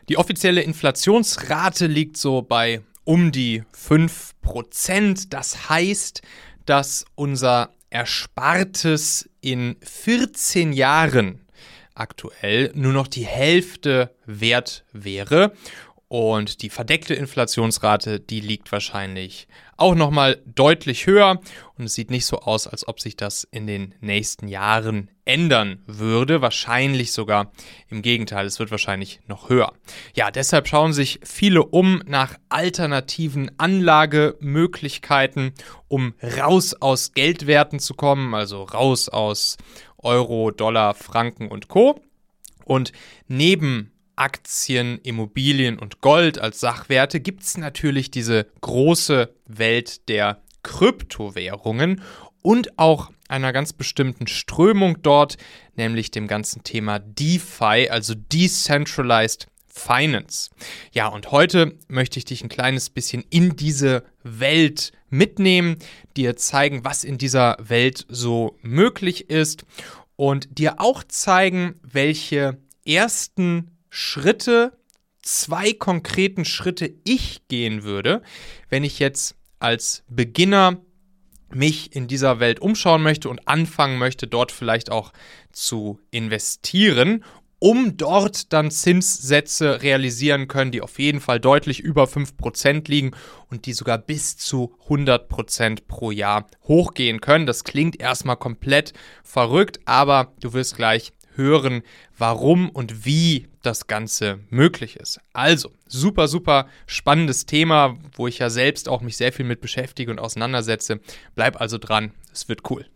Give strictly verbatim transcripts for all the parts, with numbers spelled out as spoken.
Die offizielle Inflationsrate liegt so bei um die fünf Prozent. Das heißt, dass unser Erspartes in vierzehn Jahren aktuell nur noch die Hälfte wert wäre. Und die verdeckte Inflationsrate, die liegt wahrscheinlich auch nochmal deutlich höher. Und es sieht nicht so aus, als ob sich das in den nächsten Jahren ändern würde. Wahrscheinlich sogar im Gegenteil, es wird wahrscheinlich noch höher. Ja, deshalb schauen sich viele um nach alternativen Anlagemöglichkeiten, um raus aus Geldwerten zu kommen, also raus aus Euro, Dollar, Franken und Co. Und neben Aktien, Immobilien und Gold als Sachwerte gibt es natürlich diese große Welt der Kryptowährungen und auch einer ganz bestimmten Strömung dort, nämlich dem ganzen Thema DeFi, also Decentralized Finance. Ja, und heute möchte ich dich ein kleines bisschen in diese Welt mitnehmen, dir zeigen, was in dieser Welt so möglich ist und dir auch zeigen, welche ersten Schritte, zwei konkreten Schritte ich gehen würde, wenn ich jetzt als Beginner mich in dieser Welt umschauen möchte und anfangen möchte, dort vielleicht auch zu investieren, um dort dann Zinssätze realisieren können, die auf jeden Fall deutlich über fünf Prozent liegen und die sogar bis zu hundert Prozent pro Jahr hochgehen können. Das klingt erstmal komplett verrückt, aber du wirst gleich hören, warum und wie das Ganze möglich ist. Also, super, super spannendes Thema, wo ich ja selbst auch mich sehr viel mit beschäftige und auseinandersetze. Bleib also dran, es wird cool.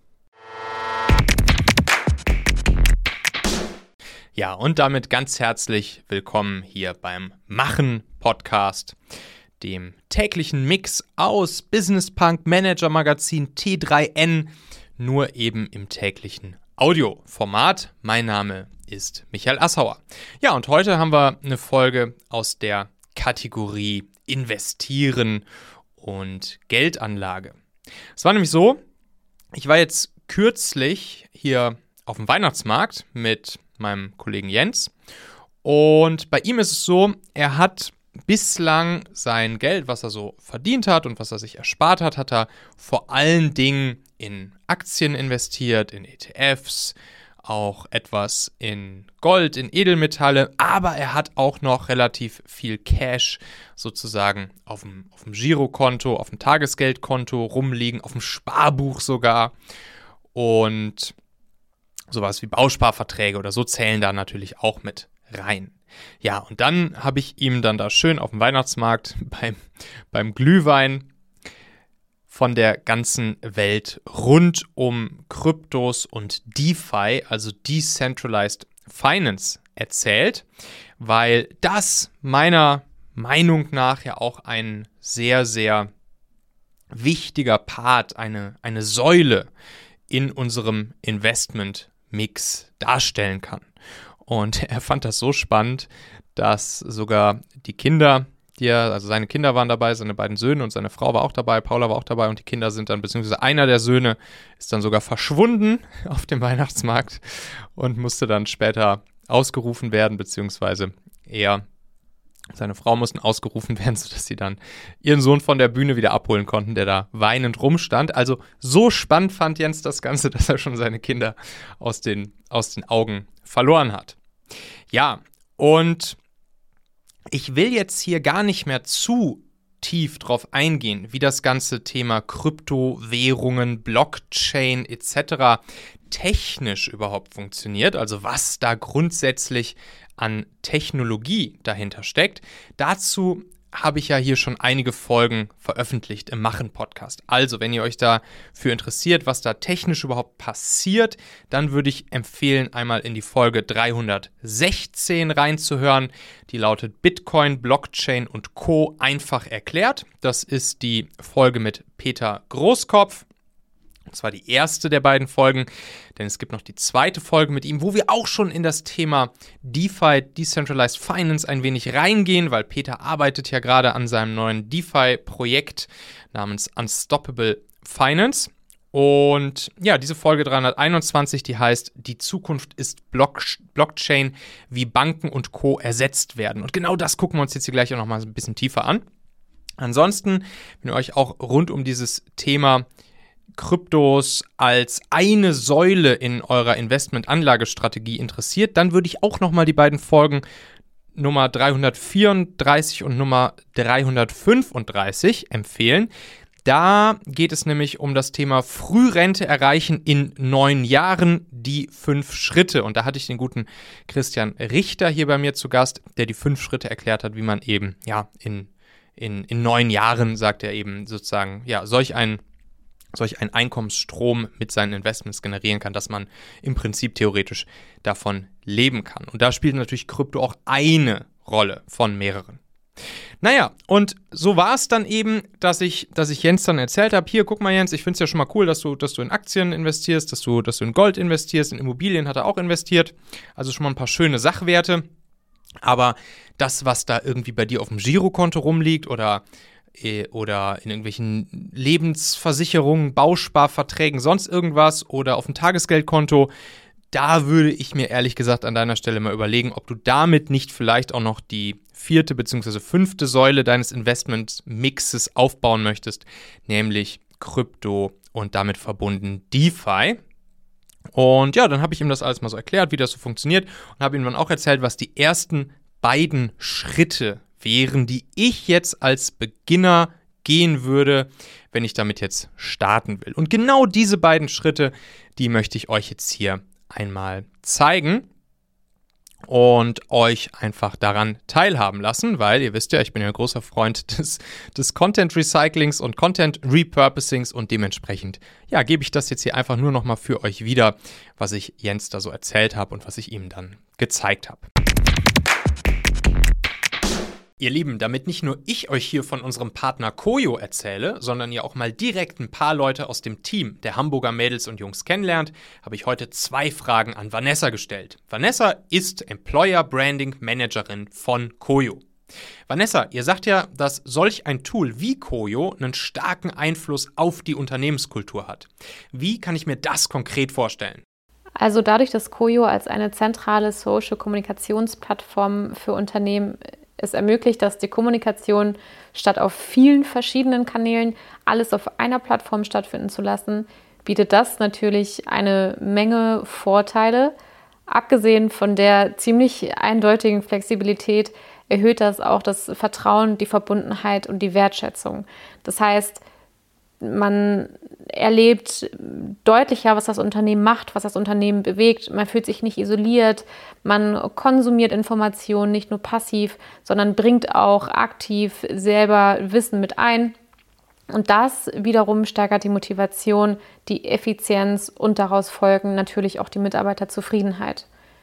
Ja, und damit ganz herzlich willkommen hier beim Machen-Podcast, dem täglichen Mix aus Business Punk, Manager Magazin, T drei N, nur eben im täglichen Audioformat. Mein Name ist Michael Assauer. Ja, und heute haben wir eine Folge aus der Kategorie Investieren und Geldanlage. Es war nämlich so, ich war jetzt kürzlich hier auf dem Weihnachtsmarkt mit meinem Kollegen Jens und bei ihm ist es so, er hat bislang sein Geld, was er so verdient hat und was er sich erspart hat, hat er vor allen Dingen in Aktien investiert, in E T Fs, auch etwas in Gold, in Edelmetalle, aber er hat auch noch relativ viel Cash sozusagen auf dem, auf dem Girokonto, auf dem Tagesgeldkonto rumliegen, auf dem Sparbuch sogar und sowas wie Bausparverträge oder so zählen da natürlich auch mit rein. Ja, und dann habe ich ihm dann da schön auf dem Weihnachtsmarkt beim, beim Glühwein von der ganzen Welt rund um Kryptos und DeFi, also Decentralized Finance, erzählt, weil das meiner Meinung nach ja auch ein sehr, sehr wichtiger Part, eine, eine Säule in unserem Investment-Mix darstellen kann. Und er fand das so spannend, dass sogar die Kinder, die er, also seine Kinder waren dabei, seine beiden Söhne und seine Frau war auch dabei, Paula war auch dabei und die Kinder sind dann, beziehungsweise einer der Söhne ist dann sogar verschwunden auf dem Weihnachtsmarkt und musste dann später ausgerufen werden, beziehungsweise er, seine Frau mussten ausgerufen werden, sodass sie dann ihren Sohn von der Bühne wieder abholen konnten, der da weinend rumstand. Also so spannend fand Jens das Ganze, dass er schon seine Kinder aus den, aus den Augen verloren hat. Ja, und ich will jetzt hier gar nicht mehr zu tief drauf eingehen, wie das ganze Thema Kryptowährungen, Blockchain et cetera technisch überhaupt funktioniert, also was da grundsätzlich an Technologie dahinter steckt. Dazu habe ich ja hier schon einige Folgen veröffentlicht im Machen-Podcast. Also, wenn ihr euch dafür interessiert, was da technisch überhaupt passiert, dann würde ich empfehlen, einmal in die Folge dreihundertsechzehn reinzuhören. Die lautet Bitcoin, Blockchain und Co. einfach erklärt. Das ist die Folge mit Peter Großkopf. Und zwar die erste der beiden Folgen, denn es gibt noch die zweite Folge mit ihm, wo wir auch schon in das Thema DeFi, Decentralized Finance, ein wenig reingehen, weil Peter arbeitet ja gerade an seinem neuen DeFi-Projekt namens Unstoppable Finance. Und ja, diese Folge dreihunderteinundzwanzig, die heißt, die Zukunft ist Block- Blockchain, wie Banken und Co. ersetzt werden. Und genau das gucken wir uns jetzt hier gleich auch nochmal ein bisschen tiefer an. Ansonsten, wenn ihr euch auch rund um dieses Thema Kryptos als eine Säule in eurer Investment-Anlagestrategie interessiert, dann würde ich auch nochmal die beiden Folgen Nummer dreihundertvierunddreißig und Nummer dreihundertfünfunddreißig empfehlen. Da geht es nämlich um das Thema Frührente erreichen in neun Jahren, die fünf Schritte. Und da hatte ich den guten Christian Richter hier bei mir zu Gast, der die fünf Schritte erklärt hat, wie man eben ja in, in, in neun Jahren, sagt er eben sozusagen, ja, solch ein solch einen Einkommensstrom mit seinen Investments generieren kann, dass man im Prinzip theoretisch davon leben kann. Und da spielt natürlich Krypto auch eine Rolle von mehreren. Naja, und so war es dann eben, dass ich, dass ich Jens dann erzählt habe, hier, guck mal Jens, ich finde es ja schon mal cool, dass du, dass du in Aktien investierst, dass du, dass du in Gold investierst, in Immobilien hat er auch investiert, also schon mal ein paar schöne Sachwerte, aber das, was da irgendwie bei dir auf dem Girokonto rumliegt oder, äh, oder in irgendwelchen Lebensversicherungen, Bausparverträgen, sonst irgendwas oder auf dem Tagesgeldkonto, da würde ich mir ehrlich gesagt an deiner Stelle mal überlegen, ob du damit nicht vielleicht auch noch die vierte bzw. fünfte Säule deines Investment-Mixes aufbauen möchtest, nämlich Krypto und damit verbunden DeFi. Und ja, dann habe ich ihm das alles mal so erklärt, wie das so funktioniert und habe ihm dann auch erzählt, was die ersten beiden Schritte wären, die ich jetzt als Beginner gehen würde, wenn ich damit jetzt starten will. Und genau diese beiden Schritte, die möchte ich euch jetzt hier einmal zeigen und euch einfach daran teilhaben lassen, weil ihr wisst ja, ich bin ja ein großer Freund des, des Content Recyclings und Content Repurposings und dementsprechend, ja, gebe ich das jetzt hier einfach nur nochmal für euch wieder, was ich Jens da so erzählt habe und was ich ihm dann gezeigt habe. Ihr Lieben, damit nicht nur ich euch hier von unserem Partner Koyo erzähle, sondern ihr auch mal direkt ein paar Leute aus dem Team der Hamburger Mädels und Jungs kennenlernt, habe ich heute zwei Fragen an Vanessa gestellt. Vanessa ist Employer Branding Managerin von Koyo. Vanessa, ihr sagt ja, dass solch ein Tool wie Koyo einen starken Einfluss auf die Unternehmenskultur hat. Wie kann ich mir das konkret vorstellen? Also dadurch, dass Koyo als eine zentrale Social-Kommunikationsplattform für Unternehmen es ermöglicht, dass die Kommunikation statt auf vielen verschiedenen Kanälen alles auf einer Plattform stattfinden zu lassen, bietet das natürlich eine Menge Vorteile. Abgesehen von der ziemlich eindeutigen Flexibilität erhöht das auch das Vertrauen, die Verbundenheit und die Wertschätzung. Das heißt, man erlebt deutlicher, was das Unternehmen macht, was das Unternehmen bewegt. Man fühlt sich nicht isoliert, man konsumiert Informationen nicht nur passiv, sondern bringt auch aktiv selber Wissen mit ein. Und das wiederum steigert die Motivation, die Effizienz und daraus folgen natürlich auch die Mitarbeiterzufriedenheit.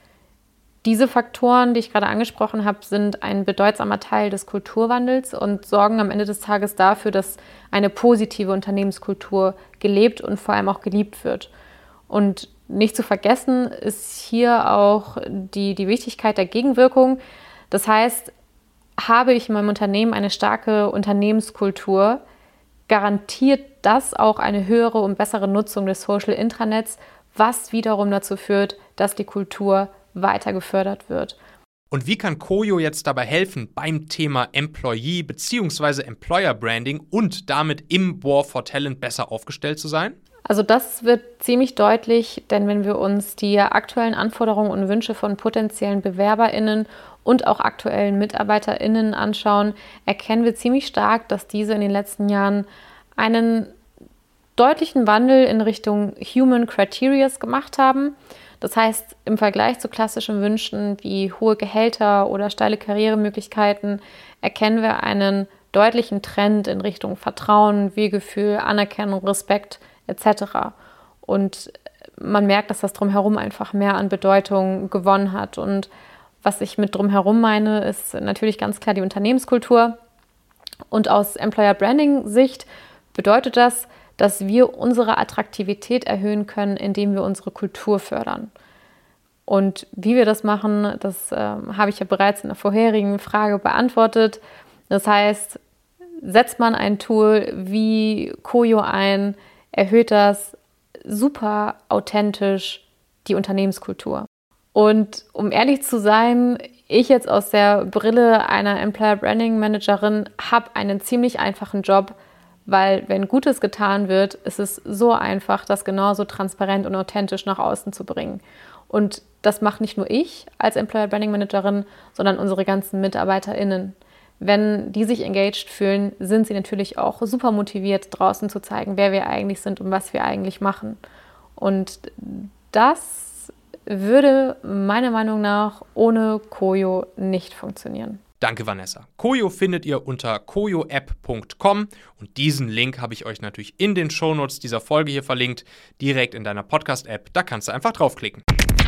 Diese Faktoren, die ich gerade angesprochen habe, sind ein bedeutsamer Teil des Kulturwandels und sorgen am Ende des Tages dafür, dass eine positive Unternehmenskultur gelebt und vor allem auch geliebt wird. Und nicht zu vergessen ist hier auch die, die Wichtigkeit der Gegenwirkung. Das heißt, habe ich in meinem Unternehmen eine starke Unternehmenskultur, garantiert das auch eine höhere und bessere Nutzung des Social Intranets, was wiederum dazu führt, dass die Kultur weiter gefördert wird. Und wie kann Koyo jetzt dabei helfen beim Thema Employee bzw. Employer Branding und damit im War for Talent besser aufgestellt zu sein? Also das wird ziemlich deutlich, denn wenn wir uns die aktuellen Anforderungen und Wünsche von potenziellen BewerberInnen und auch aktuellen MitarbeiterInnen anschauen, erkennen wir ziemlich stark, dass diese in den letzten Jahren einen deutlichen Wandel in Richtung Human Criterias gemacht haben. Das heißt, im Vergleich zu klassischen Wünschen wie hohe Gehälter oder steile Karrieremöglichkeiten erkennen wir einen deutlichen Trend in Richtung Vertrauen, Wir-Gefühl, Anerkennung, Respekt et cetera. Und man merkt, dass das Drumherum einfach mehr an Bedeutung gewonnen hat. Und was ich mit Drumherum meine, ist natürlich ganz klar die Unternehmenskultur. Und aus Employer Branding Sicht bedeutet das, dass wir unsere Attraktivität erhöhen können, indem wir unsere Kultur fördern. Und wie wir das machen, das äh, habe ich ja bereits in der vorherigen Frage beantwortet. Das heißt, setzt man ein Tool wie Koyo ein, erhöht das super authentisch die Unternehmenskultur. Und um ehrlich zu sein, ich jetzt aus der Brille einer Employer Branding Managerin habe einen ziemlich einfachen Job, weil wenn Gutes getan wird, ist es so einfach, das genauso transparent und authentisch nach außen zu bringen. Und das macht nicht nur ich als Employer Branding Managerin, sondern unsere ganzen MitarbeiterInnen. Wenn die sich engaged fühlen, sind sie natürlich auch super motiviert, draußen zu zeigen, wer wir eigentlich sind und was wir eigentlich machen. Und das würde meiner Meinung nach ohne Koyo nicht funktionieren. Danke, Vanessa. Koyo findet ihr unter koyo app punkt com und diesen Link habe ich euch natürlich in den Shownotes dieser Folge hier verlinkt, direkt in deiner Podcast-App. Da kannst du einfach draufklicken.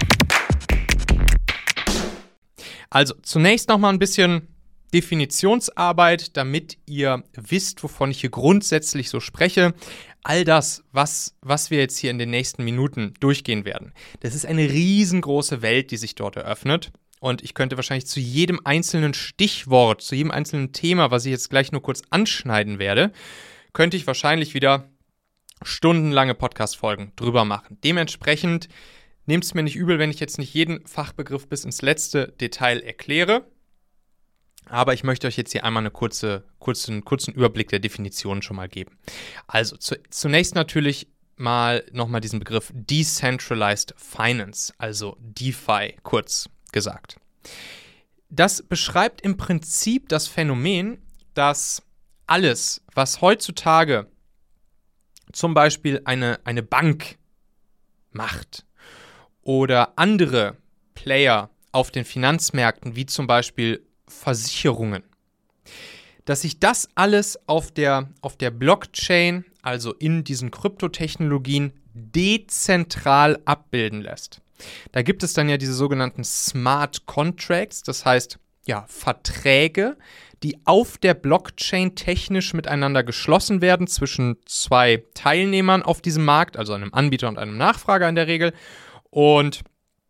Also zunächst nochmal ein bisschen Definitionsarbeit, damit ihr wisst, wovon ich hier grundsätzlich so spreche. All das, was, was wir jetzt hier in den nächsten Minuten durchgehen werden, das ist eine riesengroße Welt, die sich dort eröffnet. Und ich könnte wahrscheinlich zu jedem einzelnen Stichwort, zu jedem einzelnen Thema, was ich jetzt gleich nur kurz anschneiden werde, könnte ich wahrscheinlich wieder stundenlange Podcast-Folgen drüber machen. Dementsprechend nehmt es mir nicht übel, wenn ich jetzt nicht jeden Fachbegriff bis ins letzte Detail erkläre. Aber ich möchte euch jetzt hier einmal eine kurze, kurze, einen kurzen Überblick der Definitionen schon mal geben. Also zu, zunächst natürlich mal nochmal diesen Begriff Decentralized Finance, also DeFi kurz gesagt. Das beschreibt im Prinzip das Phänomen, dass alles, was heutzutage zum Beispiel eine, eine Bank macht oder andere Player auf den Finanzmärkten, wie zum Beispiel Versicherungen, dass sich das alles auf der, auf der Blockchain, also in diesen Kryptotechnologien, dezentral abbilden lässt. Da gibt es dann ja diese sogenannten Smart Contracts, das heißt, ja, Verträge, die auf der Blockchain technisch miteinander geschlossen werden zwischen zwei Teilnehmern auf diesem Markt, also einem Anbieter und einem Nachfrager in der Regel. Und,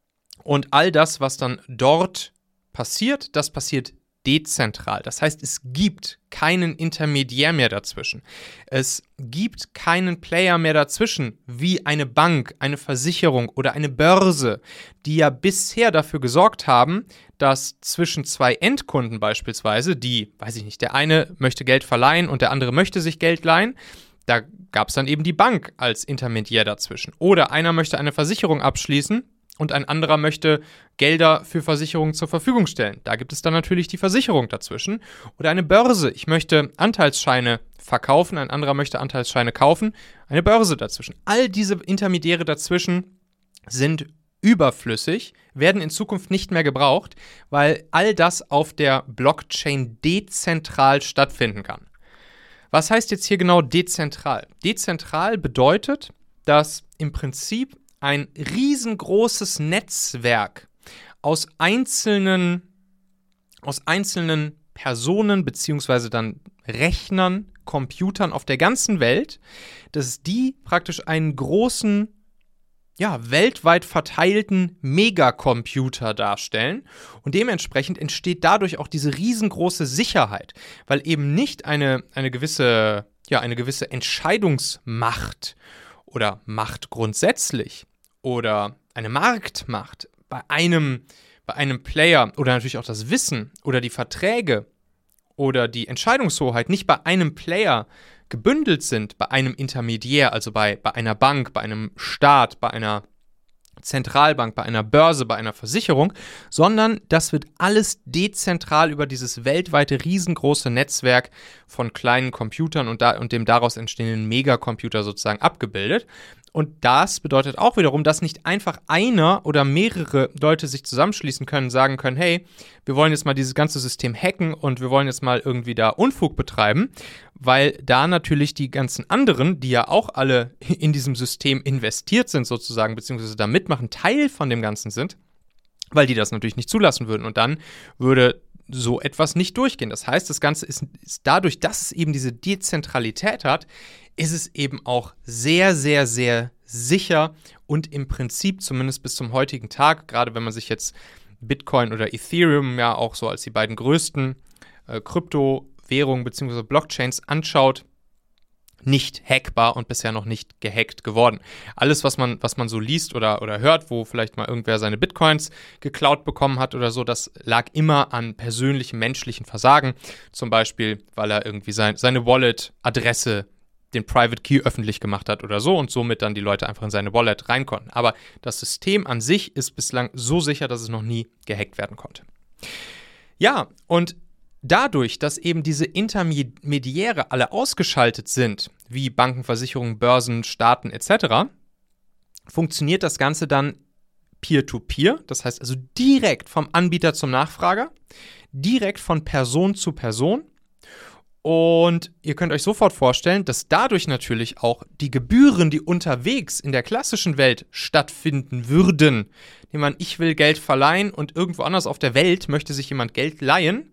und all das, was dann dort passiert, das passiert dezentral. Das heißt, es gibt keinen Intermediär mehr dazwischen. Es gibt keinen Player mehr dazwischen, wie eine Bank, eine Versicherung oder eine Börse, die ja bisher dafür gesorgt haben, dass zwischen zwei Endkunden beispielsweise, die, weiß ich nicht, der eine möchte Geld verleihen und der andere möchte sich Geld leihen, da gab es dann eben die Bank als Intermediär dazwischen. Oder einer möchte eine Versicherung abschließen und ein anderer möchte Gelder für Versicherungen zur Verfügung stellen. Da gibt es dann natürlich die Versicherung dazwischen. Oder eine Börse. Ich möchte Anteilsscheine verkaufen, ein anderer möchte Anteilsscheine kaufen. Eine Börse dazwischen. All diese Intermediäre dazwischen sind überflüssig, werden in Zukunft nicht mehr gebraucht, weil all das auf der Blockchain dezentral stattfinden kann. Was heißt jetzt hier genau dezentral? Dezentral bedeutet, dass im Prinzip ein riesengroßes Netzwerk aus einzelnen, aus einzelnen Personen beziehungsweise dann Rechnern, Computern auf der ganzen Welt, dass die praktisch einen großen, ja, weltweit verteilten Megacomputer darstellen und dementsprechend entsteht dadurch auch diese riesengroße Sicherheit, weil eben nicht eine, eine gewisse, ja, eine gewisse Entscheidungsmacht oder Macht grundsätzlich oder eine Marktmacht bei einem, bei einem Player oder natürlich auch das Wissen oder die Verträge oder die Entscheidungshoheit nicht bei einem Player gebündelt sind, bei einem Intermediär, also bei, bei einer Bank, bei einem Staat, bei einer Zentralbank, bei einer Börse, bei einer Versicherung, sondern das wird alles dezentral über dieses weltweite riesengroße Netzwerk von kleinen Computern und, da, und dem daraus entstehenden Megacomputer sozusagen abgebildet. Und das bedeutet auch wiederum, dass nicht einfach einer oder mehrere Leute sich zusammenschließen können, sagen können, hey, wir wollen jetzt mal dieses ganze System hacken und wir wollen jetzt mal irgendwie da Unfug betreiben, weil da natürlich die ganzen anderen, die ja auch alle in diesem System investiert sind sozusagen, beziehungsweise da mitmachen, Teil von dem Ganzen sind, weil die das natürlich nicht zulassen würden. Und dann würde so etwas nicht durchgehen. Das heißt, das Ganze ist, ist dadurch, dass es eben diese Dezentralität hat, ist es eben auch sehr, sehr, sehr sicher und im Prinzip zumindest bis zum heutigen Tag, gerade wenn man sich jetzt Bitcoin oder Ethereum ja auch so als die beiden größten äh, Kryptowährungen bzw. Blockchains anschaut, nicht hackbar und bisher noch nicht gehackt geworden. Alles, was man, was man so liest oder, oder hört, wo vielleicht mal irgendwer seine Bitcoins geklaut bekommen hat oder so, das lag immer an persönlichem menschlichen Versagen. Zum Beispiel, weil er irgendwie sein, seine Wallet-Adresse, den Private Key öffentlich gemacht hat oder so und somit dann die Leute einfach in seine Wallet rein konnten. Aber das System an sich ist bislang so sicher, dass es noch nie gehackt werden konnte. Ja, und dadurch, dass eben diese Intermediäre alle ausgeschaltet sind, wie Banken, Versicherungen, Börsen, Staaten et cetera, funktioniert das Ganze dann peer-to-peer, das heißt also direkt vom Anbieter zum Nachfrager, direkt von Person zu Person. Und ihr könnt euch sofort vorstellen, dass dadurch natürlich auch die Gebühren, die unterwegs in der klassischen Welt stattfinden würden, nehmen wir an, ich will Geld verleihen und irgendwo anders auf der Welt möchte sich jemand Geld leihen.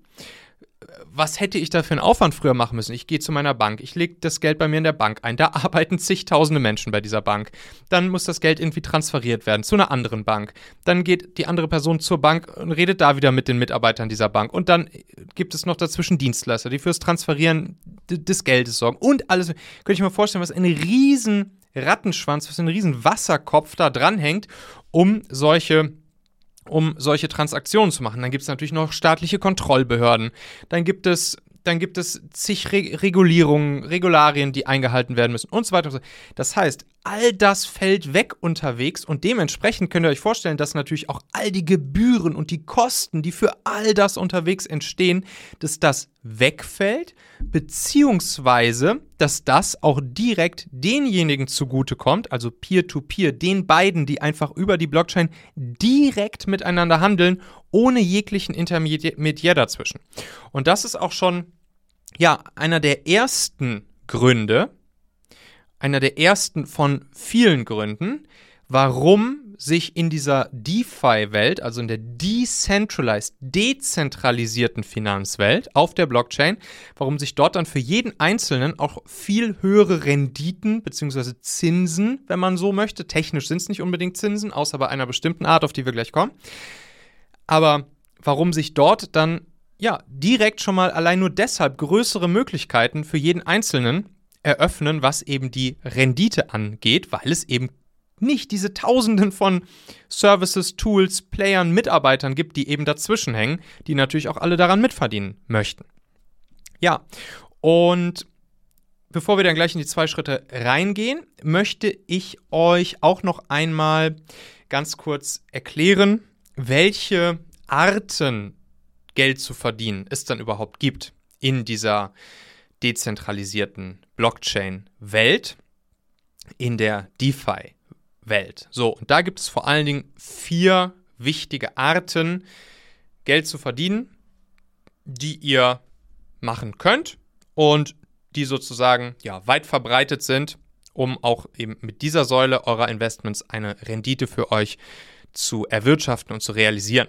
Was hätte ich da für einen Aufwand früher machen müssen? Ich gehe zu meiner Bank, ich lege das Geld bei mir in der Bank ein, da arbeiten zigtausende Menschen bei dieser Bank. Dann muss das Geld irgendwie transferiert werden zu einer anderen Bank. Dann geht die andere Person zur Bank und redet da wieder mit den Mitarbeitern dieser Bank. Und dann gibt es noch dazwischen Dienstleister, die fürs Transferieren d- des Geldes sorgen. Und alles, könnte ich mir vorstellen, was ein riesen Rattenschwanz, was ein riesen Wasserkopf da dranhängt, um solche um solche Transaktionen zu machen. Dann gibt es natürlich noch staatliche Kontrollbehörden. Dann gibt es, dann gibt es zig Re- Regulierungen, Regularien, die eingehalten werden müssen und so weiter und so. Das heißt, all das fällt weg unterwegs und dementsprechend könnt ihr euch vorstellen, dass natürlich auch all die Gebühren und die Kosten, die für all das unterwegs entstehen, dass das wegfällt, beziehungsweise, dass das auch direkt denjenigen zugutekommt, also Peer-to-Peer, den beiden, die einfach über die Blockchain direkt miteinander handeln, ohne jeglichen Intermediär dazwischen. Und das ist auch schon, ja, einer der ersten Gründe, einer der ersten von vielen Gründen, warum sich in dieser DeFi-Welt, also in der decentralized, dezentralisierten Finanzwelt auf der Blockchain, warum sich dort dann für jeden Einzelnen auch viel höhere Renditen bzw. Zinsen, wenn man so möchte, technisch sind es nicht unbedingt Zinsen, außer bei einer bestimmten Art, auf die wir gleich kommen, aber warum sich dort dann ja direkt schon mal allein nur deshalb größere Möglichkeiten für jeden Einzelnen eröffnen, was eben die Rendite angeht, weil es eben nicht diese Tausenden von Services, Tools, Playern, Mitarbeitern gibt, die eben dazwischen hängen, die natürlich auch alle daran mitverdienen möchten. Ja, und bevor wir dann gleich in die zwei Schritte reingehen, möchte ich euch auch noch einmal ganz kurz erklären, welche Arten Geld zu verdienen es dann überhaupt gibt in dieser dezentralisierten Blockchain-Welt, in der DeFi-Welt. So, und da gibt es vor allen Dingen vier wichtige Arten, Geld zu verdienen, die ihr machen könnt und die sozusagen ja, weit verbreitet sind, um auch eben mit dieser Säule eurer Investments eine Rendite für euch zu erwirtschaften und zu realisieren.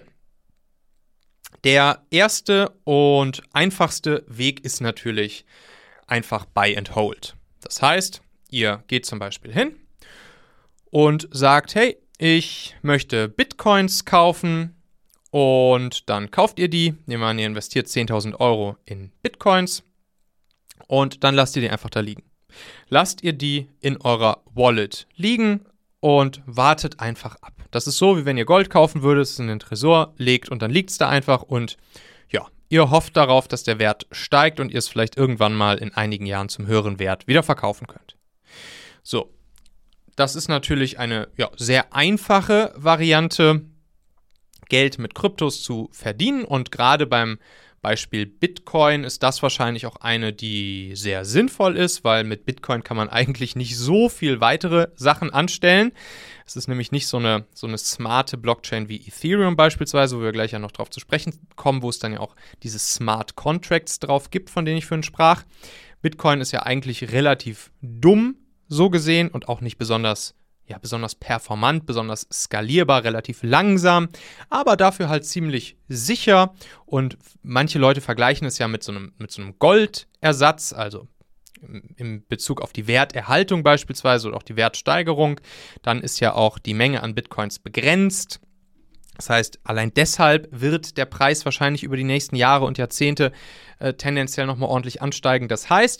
Der erste und einfachste Weg ist natürlich einfach Buy and Hold. Das heißt, ihr geht zum Beispiel hin und sagt, hey, ich möchte Bitcoins kaufen und dann kauft ihr die. Nehmen wir an, ihr investiert zehntausend Euro in Bitcoins und dann lasst ihr die einfach da liegen. Lasst ihr die in eurer Wallet liegen und wartet einfach ab. Das ist so, wie wenn ihr Gold kaufen würdet, es in den Tresor legt und dann liegt es da einfach und ja, ihr hofft darauf, dass der Wert steigt und ihr es vielleicht irgendwann mal in einigen Jahren zum höheren Wert wieder verkaufen könnt. So, das ist natürlich eine ja, sehr einfache Variante, Geld mit Kryptos zu verdienen und gerade beim Beispiel Bitcoin ist das wahrscheinlich auch eine, die sehr sinnvoll ist, weil mit Bitcoin kann man eigentlich nicht so viel weitere Sachen anstellen. Es ist nämlich nicht so eine, so eine smarte Blockchain wie Ethereum beispielsweise, wo wir gleich ja noch drauf zu sprechen kommen, wo es dann ja auch diese Smart Contracts drauf gibt, von denen ich vorhin sprach. Bitcoin ist ja eigentlich relativ dumm, so gesehen, und auch nicht besonders Ja, besonders performant, besonders skalierbar, relativ langsam, aber dafür halt ziemlich sicher. Und manche Leute vergleichen es ja mit so einem, mit so einem Goldersatz, also in Bezug auf die Werterhaltung beispielsweise oder auch die Wertsteigerung. Dann ist ja auch die Menge an Bitcoins begrenzt. Das heißt, allein deshalb wird der Preis wahrscheinlich über die nächsten Jahre und Jahrzehnte äh, tendenziell nochmal ordentlich ansteigen. Das heißt,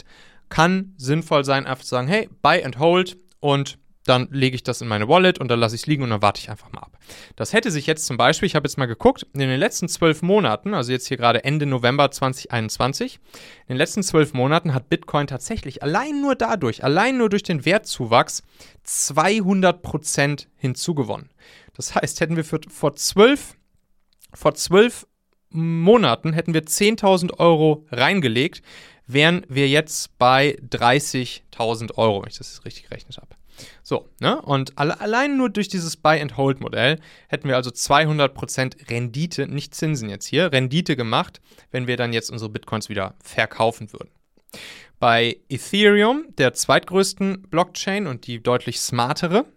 kann sinnvoll sein, einfach zu sagen, hey, buy and hold und dann lege ich das in meine Wallet und dann lasse ich es liegen und dann warte ich einfach mal ab. Das hätte sich jetzt zum Beispiel, ich habe jetzt mal geguckt, in den letzten zwölf Monaten, also jetzt hier gerade Ende November zwanzig einundzwanzig, in den letzten zwölf Monaten hat Bitcoin tatsächlich allein nur dadurch, allein nur durch den Wertzuwachs zweihundert Prozent hinzugewonnen. Das heißt, hätten wir für, vor zwölf, vor zwölf Monaten hätten wir zehntausend Euro reingelegt, wären wir jetzt bei dreißigtausend Euro, wenn ich das richtig gerechnet habe. So, ne? Und alle, allein nur durch dieses Buy-and-Hold-Modell hätten wir also zweihundert Prozent Rendite, nicht Zinsen jetzt hier, Rendite gemacht, wenn wir dann jetzt unsere Bitcoins wieder verkaufen würden. Bei Ethereum, der zweitgrößten Blockchain und die deutlich smartere,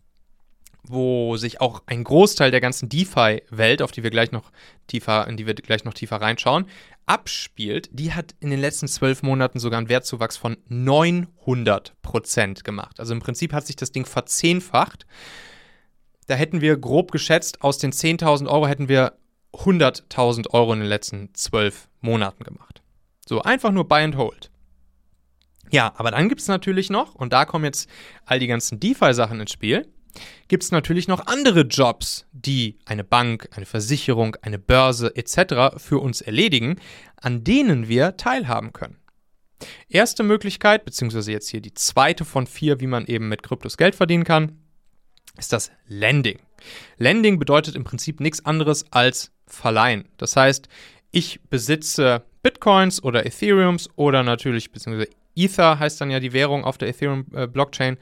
wo sich auch ein Großteil der ganzen DeFi-Welt, auf die wir gleich noch tiefer, in die wir gleich noch tiefer reinschauen, abspielt, die hat in den letzten zwölf Monaten sogar einen Wertzuwachs von neunhundert Prozent gemacht. Also im Prinzip hat sich das Ding verzehnfacht. Da hätten wir grob geschätzt, aus den zehntausend Euro hätten wir hunderttausend Euro in den letzten zwölf Monaten gemacht. So, einfach nur Buy and Hold. Ja, aber dann gibt es natürlich noch, und da kommen jetzt all die ganzen DeFi-Sachen ins Spiel, gibt es natürlich noch andere Jobs, die eine Bank, eine Versicherung, eine Börse et cetera für uns erledigen, an denen wir teilhaben können. Erste Möglichkeit, beziehungsweise jetzt hier die zweite von vier, wie man eben mit Kryptos Geld verdienen kann, ist das Lending. Lending bedeutet im Prinzip nichts anderes als verleihen. Das heißt, ich besitze Bitcoins oder Ethereums oder natürlich, beziehungsweise Ether heißt dann ja die Währung auf der Ethereum-Blockchain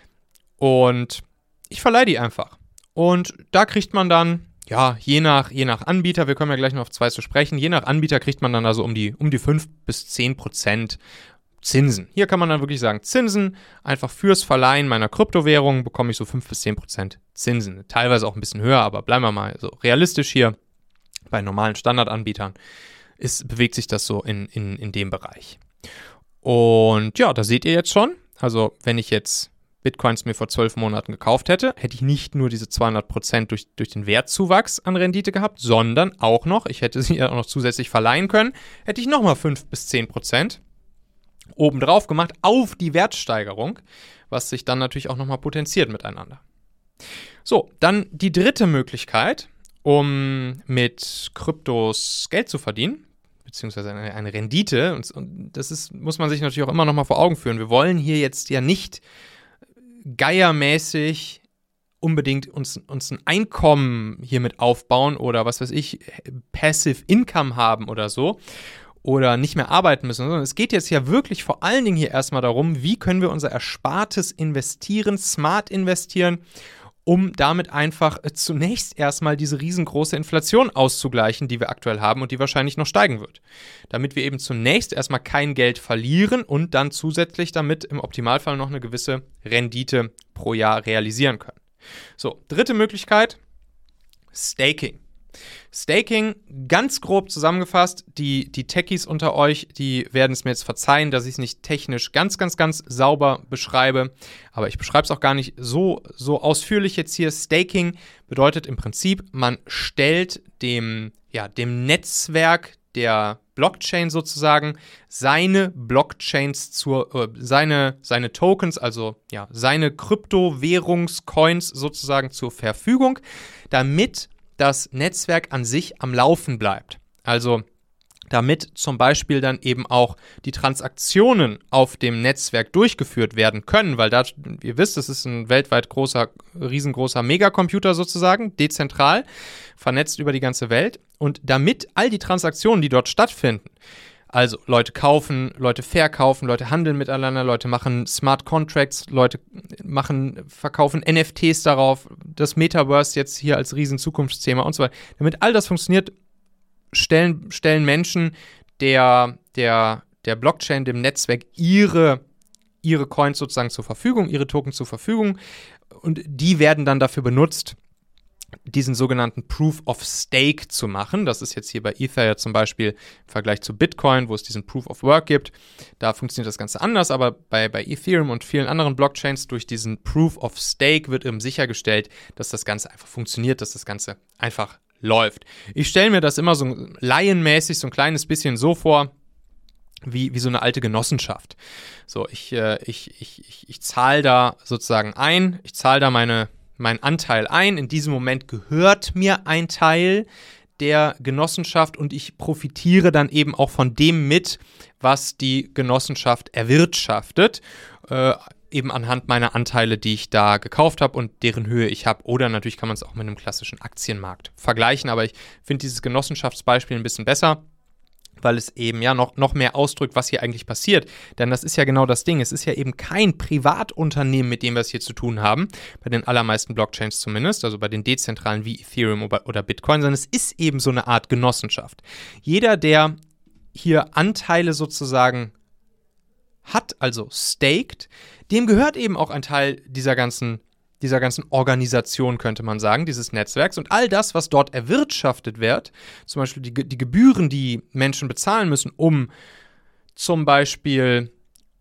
und ich verleihe die einfach. Und da kriegt man dann, ja, je nach, je nach Anbieter, wir kommen ja gleich noch auf zwei zu sprechen, je nach Anbieter kriegt man dann also um die, um die fünf bis zehn Prozent Zinsen. Hier kann man dann wirklich sagen, Zinsen, einfach fürs Verleihen meiner Kryptowährung bekomme ich so fünf bis zehn Prozent Zinsen. Teilweise auch ein bisschen höher, aber bleiben wir mal so realistisch hier. Bei normalen Standardanbietern ist, bewegt sich das so in, in, in dem Bereich. Und ja, da seht ihr jetzt schon, also wenn ich jetzt Bitcoins mir vor zwölf Monaten gekauft hätte, hätte ich nicht nur diese zweihundert Prozent durch, durch den Wertzuwachs an Rendite gehabt, sondern auch noch, ich hätte sie ja auch noch zusätzlich verleihen können, hätte ich nochmal fünf bis zehn Prozent obendrauf gemacht auf die Wertsteigerung, was sich dann natürlich auch nochmal potenziert miteinander. So, dann die dritte Möglichkeit, um mit Kryptos Geld zu verdienen, beziehungsweise eine, eine Rendite, und, und das ist, muss man sich natürlich auch immer nochmal vor Augen führen. Wir wollen hier jetzt ja nicht geiermäßig unbedingt uns, uns ein Einkommen hiermit aufbauen oder was weiß ich, Passive Income haben oder so oder nicht mehr arbeiten müssen, sondern es geht jetzt ja wirklich vor allen Dingen hier erstmal darum, wie können wir unser Erspartes investieren, smart investieren, um damit einfach zunächst erstmal diese riesengroße Inflation auszugleichen, die wir aktuell haben und die wahrscheinlich noch steigen wird. Damit wir eben zunächst erstmal kein Geld verlieren und dann zusätzlich damit im Optimalfall noch eine gewisse Rendite pro Jahr realisieren können. So, dritte Möglichkeit, Staking. Staking, ganz grob zusammengefasst, die, die Techies unter euch, die werden es mir jetzt verzeihen, dass ich es nicht technisch ganz, ganz, ganz sauber beschreibe, aber ich beschreibe es auch gar nicht so, so ausführlich jetzt hier. Staking bedeutet im Prinzip, man stellt dem, ja, dem Netzwerk der Blockchain sozusagen seine Blockchains zur, äh, seine, seine Tokens, also ja, seine Kryptowährungscoins sozusagen zur Verfügung, damit das Netzwerk an sich am Laufen bleibt. Also damit zum Beispiel dann eben auch die Transaktionen auf dem Netzwerk durchgeführt werden können, weil da, ihr wisst, es ist ein weltweit großer, riesengroßer Megacomputer sozusagen, dezentral, vernetzt über die ganze Welt. Und damit all die Transaktionen, die dort stattfinden, also Leute kaufen, Leute verkaufen, Leute handeln miteinander, Leute machen Smart Contracts, Leute machen, verkaufen N F Ts darauf, das Metaverse jetzt hier als riesen Zukunftsthema und so weiter. Damit all das funktioniert, stellen, stellen Menschen der, der, der Blockchain, dem Netzwerk ihre, ihre Coins sozusagen zur Verfügung, ihre Token zur Verfügung und die werden dann dafür benutzt, diesen sogenannten Proof of Stake zu machen. Das ist jetzt hier bei Ether ja zum Beispiel im Vergleich zu Bitcoin, wo es diesen Proof of Work gibt. Da funktioniert das Ganze anders, aber bei, bei Ethereum und vielen anderen Blockchains durch diesen Proof of Stake wird eben sichergestellt, dass das Ganze einfach funktioniert, dass das Ganze einfach läuft. Ich stelle mir das immer so laienmäßig so ein kleines bisschen so vor, wie, wie so eine alte Genossenschaft. So, ich, äh, ich, ich, ich, ich zahle da sozusagen ein, ich zahle da meine, meinen Anteil ein. In diesem Moment gehört mir ein Teil der Genossenschaft und ich profitiere dann eben auch von dem mit, was die Genossenschaft erwirtschaftet, äh, eben anhand meiner Anteile, die ich da gekauft habe und deren Höhe ich habe. Oder natürlich kann man es auch mit einem klassischen Aktienmarkt vergleichen, aber ich finde dieses Genossenschaftsbeispiel ein bisschen besser, weil es eben ja noch, noch mehr ausdrückt, was hier eigentlich passiert. Denn das ist ja genau das Ding. Es ist ja eben kein Privatunternehmen, mit dem wir es hier zu tun haben, bei den allermeisten Blockchains zumindest, also bei den dezentralen wie Ethereum oder Bitcoin, sondern es ist eben so eine Art Genossenschaft. Jeder, der hier Anteile sozusagen hat, also staked, dem gehört eben auch ein Teil dieser ganzen dieser ganzen Organisation, könnte man sagen, dieses Netzwerks. Und all das, was dort erwirtschaftet wird, zum Beispiel die, die Gebühren, die Menschen bezahlen müssen, um zum Beispiel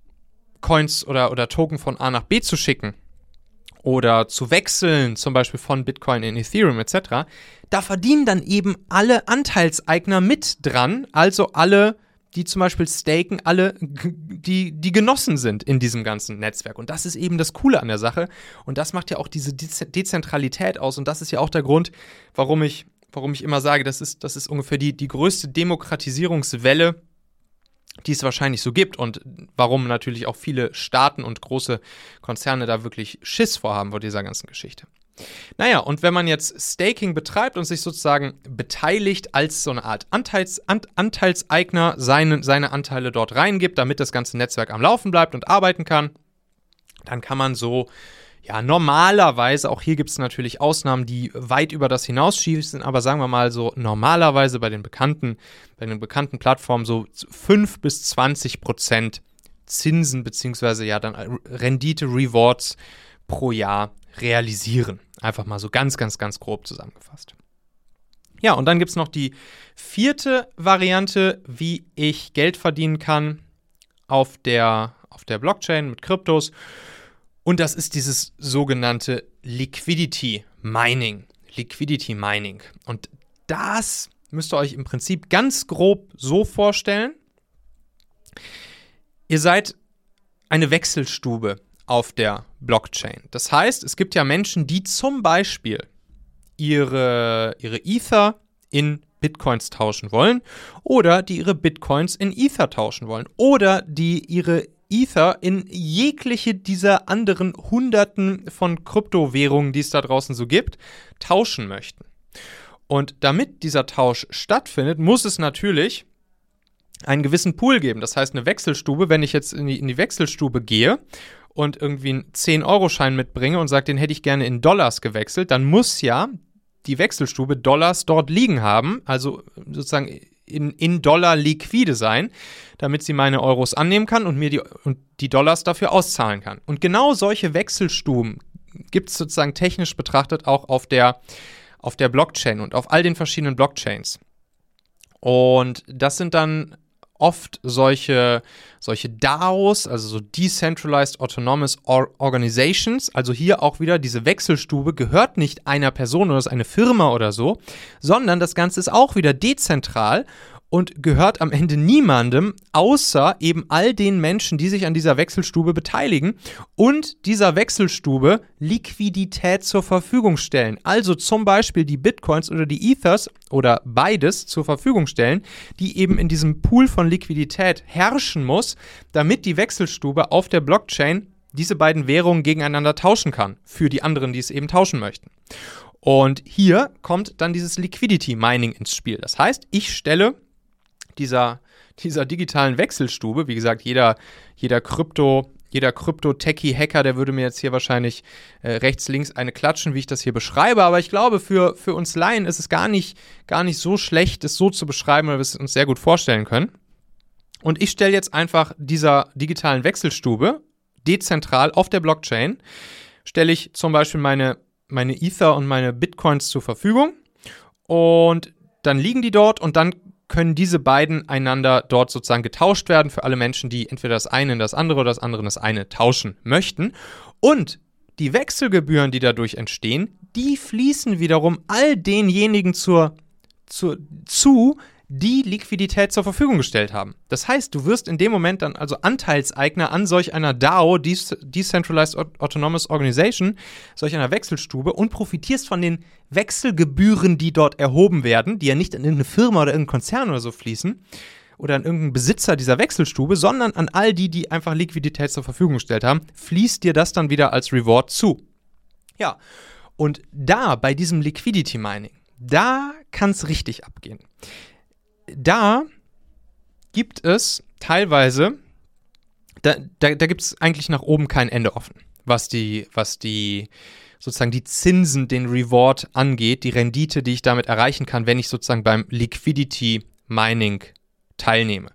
Coins oder, oder Token von A nach B zu schicken oder zu wechseln, zum Beispiel von Bitcoin in Ethereum et cetera, da verdienen dann eben alle Anteilseigner mit dran, also alle, die zum Beispiel staken, alle, die, die Genossen sind in diesem ganzen Netzwerk. Und das ist eben das Coole an der Sache. Und das macht ja auch diese Dez- Dezentralität aus. Und das ist ja auch der Grund, warum ich, warum ich immer sage, das ist, das ist ungefähr die, die größte Demokratisierungswelle, die es wahrscheinlich so gibt. Und warum natürlich auch viele Staaten und große Konzerne da wirklich Schiss vorhaben vor dieser ganzen Geschichte. Naja, und wenn man jetzt Staking betreibt und sich sozusagen beteiligt als so eine Art Anteils, Ant, Anteilseigner, seine, seine Anteile dort reingibt, damit das ganze Netzwerk am Laufen bleibt und arbeiten kann, dann kann man so, ja, normalerweise, auch hier gibt es natürlich Ausnahmen, die weit über das hinausschießen, aber sagen wir mal so, normalerweise bei den bekannten, bei den bekannten Plattformen so fünf bis zwanzig Prozent Zinsen beziehungsweise ja dann Rendite-Rewards pro Jahr realisieren. Einfach mal so ganz, ganz, ganz grob zusammengefasst. Ja, und dann gibt es noch die vierte Variante, wie ich Geld verdienen kann auf der, auf der Blockchain mit Kryptos. Und das ist dieses sogenannte Liquidity Mining. Liquidity Mining. Und das müsst ihr euch im Prinzip ganz grob so vorstellen. Ihr seid eine Wechselstube auf der Blockchain. Das heißt, es gibt ja Menschen, die zum Beispiel ihre, ihre Ether in Bitcoins tauschen wollen oder die ihre Bitcoins in Ether tauschen wollen oder die ihre Ether in jegliche dieser anderen Hunderten von Kryptowährungen, die es da draußen so gibt, tauschen möchten. Und damit dieser Tausch stattfindet, muss es natürlich einen gewissen Pool geben. Das heißt, eine Wechselstube, wenn ich jetzt in die, in die Wechselstube gehe und irgendwie einen zehn-Euro-Schein mitbringe und sage, den hätte ich gerne in Dollars gewechselt, dann muss ja die Wechselstube Dollars dort liegen haben, also sozusagen in, in Dollar liquide sein, damit sie meine Euros annehmen kann und mir die, und die Dollars dafür auszahlen kann. Und genau solche Wechselstuben gibt es sozusagen technisch betrachtet auch auf der, auf der Blockchain und auf all den verschiedenen Blockchains. Und das sind dann oft solche, solche DAOs, also so Decentralized Autonomous Or- Organizations, also hier auch wieder diese Wechselstube gehört nicht einer Person oder ist eine Firma oder so, sondern das Ganze ist auch wieder dezentral und gehört am Ende niemandem, außer eben all den Menschen, die sich an dieser Wechselstube beteiligen und dieser Wechselstube Liquidität zur Verfügung stellen. Also zum Beispiel die Bitcoins oder die Ethers oder beides zur Verfügung stellen, die eben in diesem Pool von Liquidität herrschen muss, damit die Wechselstube auf der Blockchain diese beiden Währungen gegeneinander tauschen kann, für die anderen, die es eben tauschen möchten. Und hier kommt dann dieses Liquidity Mining ins Spiel. Das heißt, ich stelle Dieser, dieser digitalen Wechselstube, wie gesagt, jeder, jeder Krypto, jeder Krypto-Techie-Hacker, der würde mir jetzt hier wahrscheinlich äh, rechts, links eine klatschen, wie ich das hier beschreibe, aber ich glaube, für, für uns Laien ist es gar nicht, gar nicht so schlecht, es so zu beschreiben, weil wir es uns sehr gut vorstellen können. Und ich stelle jetzt einfach dieser digitalen Wechselstube dezentral auf der Blockchain, stelle ich zum Beispiel meine, meine Ether und meine Bitcoins zur Verfügung und dann liegen die dort und dann können diese beiden einander dort sozusagen getauscht werden für alle Menschen, die entweder das eine in das andere oder das andere in das eine tauschen möchten. Und die Wechselgebühren, die dadurch entstehen, die fließen wiederum all denjenigen zur, zur, zu, die Liquidität zur Verfügung gestellt haben. Das heißt, du wirst in dem Moment dann also Anteilseigner an solch einer DAO, Decentralized Autonomous Organization, solch einer Wechselstube und profitierst von den Wechselgebühren, die dort erhoben werden, die ja nicht in irgendeine Firma oder irgendeinen Konzern oder so fließen oder an irgendeinen Besitzer dieser Wechselstube, sondern an all die, die einfach Liquidität zur Verfügung gestellt haben, fließt dir das dann wieder als Reward zu. Ja, und da, bei diesem Liquidity Mining, da kann es richtig abgehen. Da gibt es teilweise, da, da, da gibt es eigentlich nach oben kein Ende offen, was die, was die, sozusagen die Zinsen, den Reward angeht, die Rendite, die ich damit erreichen kann, wenn ich sozusagen beim Liquidity Mining teilnehme.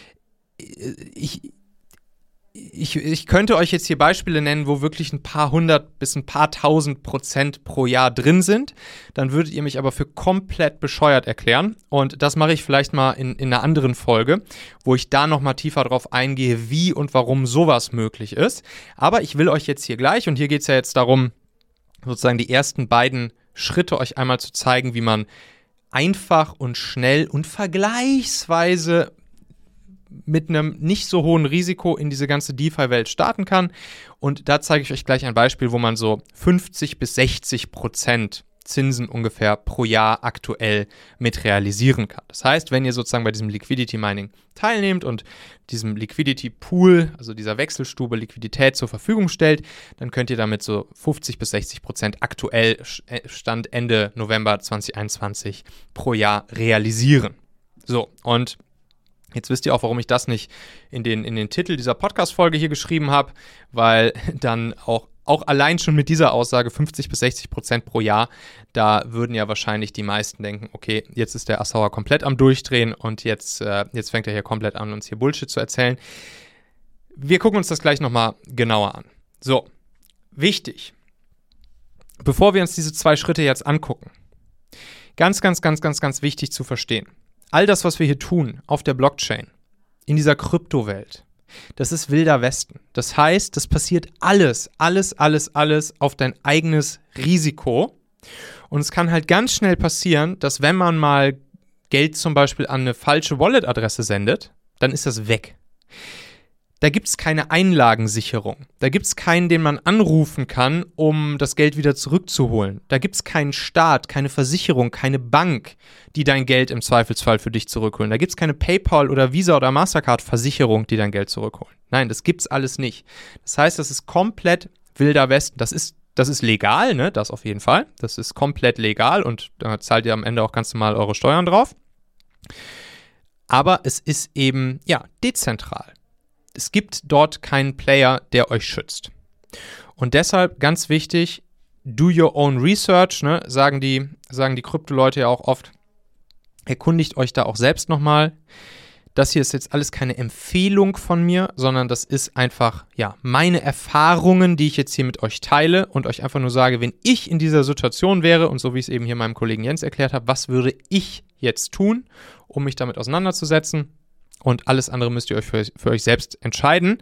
Ich, ich, ich könnte euch jetzt hier Beispiele nennen, wo wirklich ein paar hundert bis ein paar tausend Prozent pro Jahr drin sind. Dann würdet ihr mich aber für komplett bescheuert erklären. Und das mache ich vielleicht mal in, in einer anderen Folge, wo ich da nochmal tiefer drauf eingehe, wie und warum sowas möglich ist. Aber ich will euch jetzt hier gleich, und hier geht es ja jetzt darum, sozusagen die ersten beiden Schritte euch einmal zu zeigen, wie man einfach und schnell und vergleichsweise mit einem nicht so hohen Risiko in diese ganze DeFi-Welt starten kann. Und da zeige ich euch gleich ein Beispiel, wo man so fünfzig bis sechzig Prozent Zinsen ungefähr pro Jahr aktuell mit realisieren kann. Das heißt, wenn ihr sozusagen bei diesem Liquidity Mining teilnehmt und diesem Liquidity Pool, also dieser Wechselstube Liquidität zur Verfügung stellt, dann könnt ihr damit so fünfzig bis sechzig Prozent aktuell Stand Ende November zwanzig einundzwanzig pro Jahr realisieren. So, und jetzt wisst ihr auch, warum ich das nicht in den, in den Titel dieser Podcast-Folge hier geschrieben habe, weil dann auch, auch allein schon mit dieser Aussage fünfzig bis sechzig Prozent pro Jahr, da würden ja wahrscheinlich die meisten denken, okay, jetzt ist der Assauer komplett am Durchdrehen und jetzt, äh, jetzt fängt er hier komplett an, uns hier Bullshit zu erzählen. Wir gucken uns das gleich nochmal genauer an. So, wichtig, bevor wir uns diese zwei Schritte jetzt angucken, ganz, ganz, ganz, ganz, ganz wichtig zu verstehen. All das, was wir hier tun auf der Blockchain, in dieser Kryptowelt, das ist wilder Westen. Das heißt, das passiert alles, alles, alles, alles auf dein eigenes Risiko. Und es kann halt ganz schnell passieren, dass wenn man mal Geld zum Beispiel an eine falsche Wallet-Adresse sendet, dann ist das weg. Da gibt es keine Einlagensicherung. Da gibt es keinen, den man anrufen kann, um das Geld wieder zurückzuholen. Da gibt es keinen Staat, keine Versicherung, keine Bank, die dein Geld im Zweifelsfall für dich zurückholen. Da gibt es keine PayPal oder Visa oder Mastercard-Versicherung, die dein Geld zurückholen. Nein, das gibt's alles nicht. Das heißt, das ist komplett wilder Westen. Das ist, das ist legal, ne? Das auf jeden Fall. Das ist komplett legal und da zahlt ihr am Ende auch ganz normal eure Steuern drauf. Aber es ist eben, ja, dezentral. Es gibt dort keinen Player, der euch schützt. Und deshalb ganz wichtig, do your own research, ne, sagen die, sagen die Krypto-Leute ja auch oft. Erkundigt euch da auch selbst nochmal. Das hier ist jetzt alles keine Empfehlung von mir, sondern das ist einfach, ja, meine Erfahrungen, die ich jetzt hier mit euch teile und euch einfach nur sage, wenn ich in dieser Situation wäre und so wie ich es eben hier meinem Kollegen Jens erklärt habe, was würde ich jetzt tun, um mich damit auseinanderzusetzen? Und alles andere müsst ihr euch für, für euch selbst entscheiden.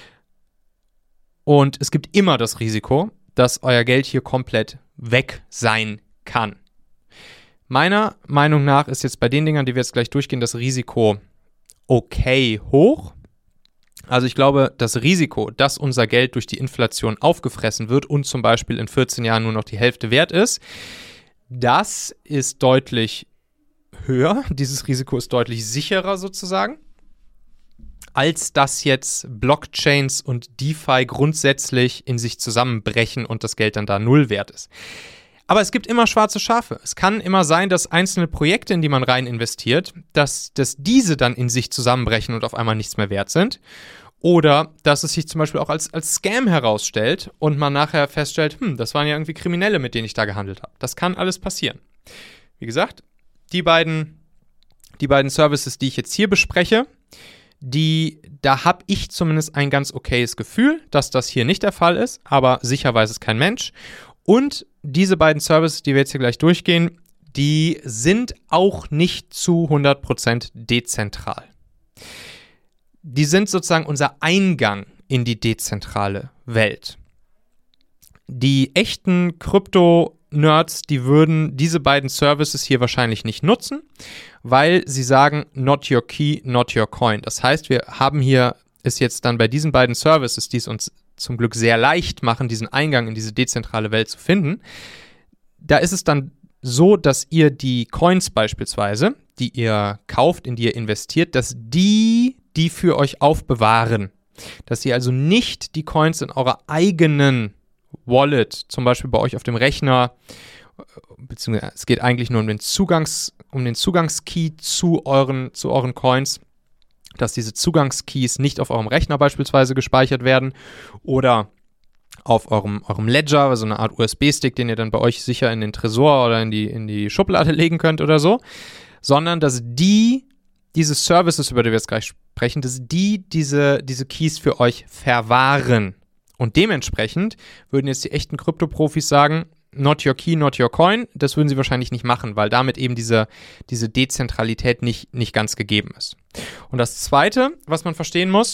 Und es gibt immer das Risiko, dass euer Geld hier komplett weg sein kann. Meiner Meinung nach ist jetzt bei den Dingern, die wir jetzt gleich durchgehen, das Risiko okay hoch. Also ich glaube, das Risiko, dass unser Geld durch die Inflation aufgefressen wird und zum Beispiel in vierzehn Jahren nur noch die Hälfte wert ist, das ist deutlich höher. Dieses Risiko ist deutlich sicherer sozusagen, als dass jetzt Blockchains und DeFi grundsätzlich in sich zusammenbrechen und das Geld dann da null wert ist. Aber es gibt immer schwarze Schafe. Es kann immer sein, dass einzelne Projekte, in die man rein investiert, dass, dass diese dann in sich zusammenbrechen und auf einmal nichts mehr wert sind. Oder dass es sich zum Beispiel auch als, als Scam herausstellt und man nachher feststellt, hm, das waren ja irgendwie Kriminelle, mit denen ich da gehandelt habe. Das kann alles passieren. Wie gesagt, die beiden, die beiden Services, die ich jetzt hier bespreche, die, da habe ich zumindest ein ganz okayes Gefühl, dass das hier nicht der Fall ist, aber sicher weiß es kein Mensch. Und diese beiden Services, die wir jetzt hier gleich durchgehen, die sind auch nicht zu hundert Prozent dezentral. Die sind sozusagen unser Eingang in die dezentrale Welt. Die echten Krypto- Nerds, die würden diese beiden Services hier wahrscheinlich nicht nutzen, weil sie sagen, not your key, not your coin. Das heißt, wir haben hier, ist jetzt dann bei diesen beiden Services, die es uns zum Glück sehr leicht machen, diesen Eingang in diese dezentrale Welt zu finden, da ist es dann so, dass ihr die Coins beispielsweise, die ihr kauft, in die ihr investiert, dass die, die für euch aufbewahren. Dass ihr also nicht die Coins in eurer eigenen Wallet, zum Beispiel bei euch auf dem Rechner, beziehungsweise es geht eigentlich nur um den Zugangs, um den Zugangskey zu euren, zu euren Coins, dass diese Zugangskeys nicht auf eurem Rechner beispielsweise gespeichert werden oder auf eurem, eurem Ledger, also eine Art U S B-Stick, den ihr dann bei euch sicher in den Tresor oder in die, in die Schublade legen könnt oder so, sondern dass die, diese Services, über die wir jetzt gleich sprechen, dass die diese, diese Keys für euch verwahren. Und dementsprechend würden jetzt die echten Krypto-Profis sagen, not your key, not your coin. Das würden sie wahrscheinlich nicht machen, weil damit eben diese, diese Dezentralität nicht, nicht ganz gegeben ist. Und das Zweite, was man verstehen muss,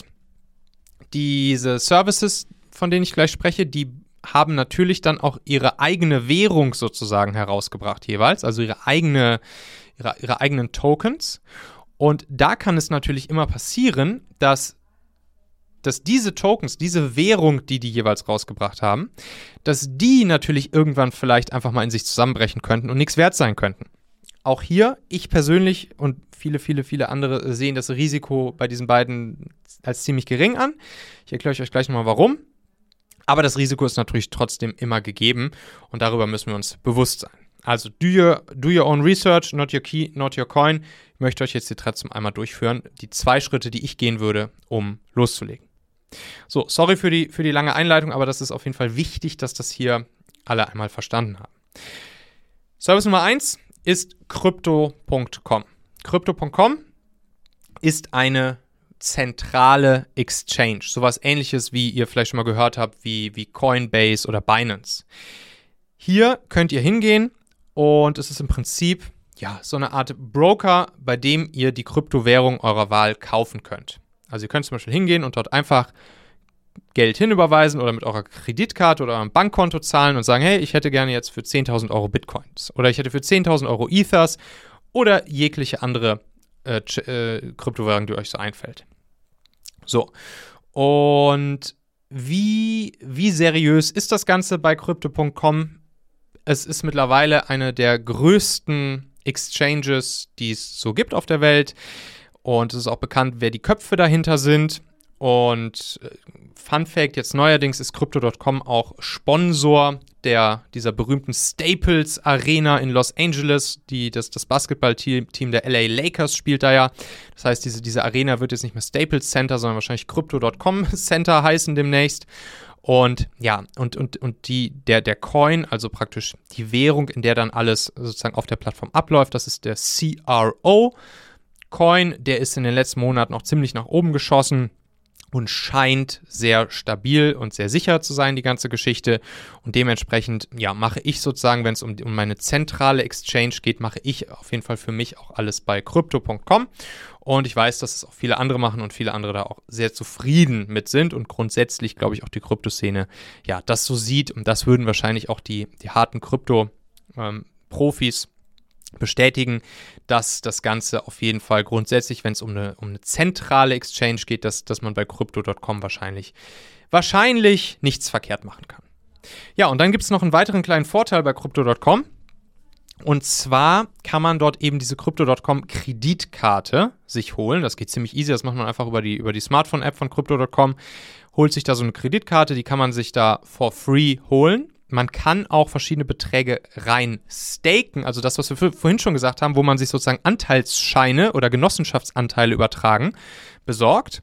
diese Services, von denen ich gleich spreche, die haben natürlich dann auch ihre eigene Währung sozusagen herausgebracht jeweils, also ihre, eigene, ihre, ihre eigenen Tokens. Und da kann es natürlich immer passieren, dass dass diese Tokens, diese Währung, die die jeweils rausgebracht haben, dass die natürlich irgendwann vielleicht einfach mal in sich zusammenbrechen könnten und nichts wert sein könnten. Auch hier, ich persönlich und viele, viele, viele andere sehen das Risiko bei diesen beiden als ziemlich gering an. Ich erkläre euch gleich nochmal, warum. Aber das Risiko ist natürlich trotzdem immer gegeben und darüber müssen wir uns bewusst sein. Also do your, do your own research, not your key, not your coin. Ich möchte euch jetzt hier trotzdem einmal durchführen, die zwei Schritte, die ich gehen würde, um loszulegen. So, sorry für die, für die lange Einleitung, aber das ist auf jeden Fall wichtig, dass das hier alle einmal verstanden haben. Service Nummer eins ist Crypto Punkt com. Crypto Punkt com ist eine zentrale Exchange. Sowas Ähnliches, wie ihr vielleicht schon mal gehört habt, wie, wie Coinbase oder Binance. Hier könnt ihr hingehen und es ist im Prinzip ja, so eine Art Broker, bei dem ihr die Kryptowährung eurer Wahl kaufen könnt. Also ihr könnt zum Beispiel hingehen und dort einfach Geld hinüberweisen oder mit eurer Kreditkarte oder eurem Bankkonto zahlen und sagen, hey, ich hätte gerne jetzt für zehntausend Euro Bitcoins oder ich hätte für zehntausend Euro Ethers oder jegliche andere äh, äh, Kryptowährung, die euch so einfällt. So, und wie, wie seriös ist das Ganze bei Crypto Punkt com? Es ist mittlerweile eine der größten Exchanges, die es so gibt auf der Welt. Und es ist auch bekannt, wer die Köpfe dahinter sind. Und Fun Fact, jetzt neuerdings ist Crypto Punkt com auch Sponsor der, dieser berühmten Staples Arena in Los Angeles. Die, das, das Basketballteam der L A Lakers spielt da ja. Das heißt, diese, diese Arena wird jetzt nicht mehr Staples Center, sondern wahrscheinlich Crypto Punkt com Center heißen demnächst. Und ja, und, und, und die, der, der Coin, also praktisch die Währung, in der dann alles sozusagen auf der Plattform abläuft, das ist der C R O Coin, der ist in den letzten Monaten auch ziemlich nach oben geschossen und scheint sehr stabil und sehr sicher zu sein, die ganze Geschichte. Und dementsprechend, ja, mache ich sozusagen, wenn es um, um meine zentrale Exchange geht, mache ich auf jeden Fall für mich auch alles bei Crypto Punkt com. Und ich weiß, dass es auch viele andere machen und viele andere da auch sehr zufrieden mit sind. Und grundsätzlich glaube ich auch die Kryptoszene, ja, das so sieht. Und das würden wahrscheinlich auch die, die harten Krypto-Profis ähm, bestätigen, dass das Ganze auf jeden Fall grundsätzlich, wenn es um eine, um eine zentrale Exchange geht, dass, dass man bei Crypto Punkt com wahrscheinlich, wahrscheinlich nichts verkehrt machen kann. Ja, und dann gibt es noch einen weiteren kleinen Vorteil bei Crypto Punkt com. Und zwar kann man dort eben diese Crypto Punkt com Kreditkarte sich holen. Das geht ziemlich easy, das macht man einfach über die, über die Smartphone-App von Crypto Punkt com. Holt sich da so eine Kreditkarte, die kann man sich da for free holen. Man kann auch verschiedene Beträge rein staken, also das, was wir vorhin schon gesagt haben, wo man sich sozusagen Anteilsscheine oder Genossenschaftsanteile übertragen, besorgt.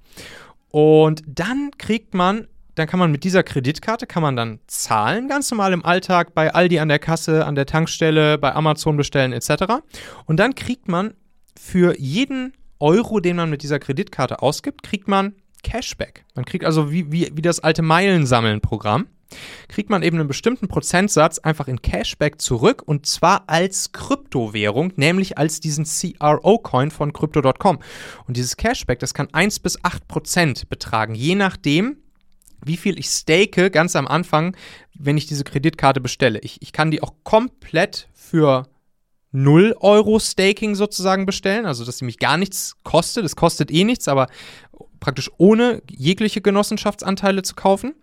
Und dann kriegt man, dann kann man mit dieser Kreditkarte, kann man dann zahlen, ganz normal im Alltag, bei Aldi an der Kasse, an der Tankstelle, bei Amazon bestellen et cetera. Und dann kriegt man für jeden Euro, den man mit dieser Kreditkarte ausgibt, kriegt man Cashback. Man kriegt also wie, wie, wie das alte Meilensammeln-Programm, kriegt man eben einen bestimmten Prozentsatz einfach in Cashback zurück und zwar als Kryptowährung, nämlich als diesen C R O-Coin von Crypto Punkt com. Und dieses Cashback, das kann eins bis acht Prozent betragen, je nachdem, wie viel ich stake ganz am Anfang wenn ich diese Kreditkarte bestelle. Ich, ich kann die auch komplett für null Euro Staking sozusagen bestellen, also dass sie mich gar nichts kostet. Es kostet eh nichts, aber praktisch ohne jegliche Genossenschaftsanteile zu kaufen.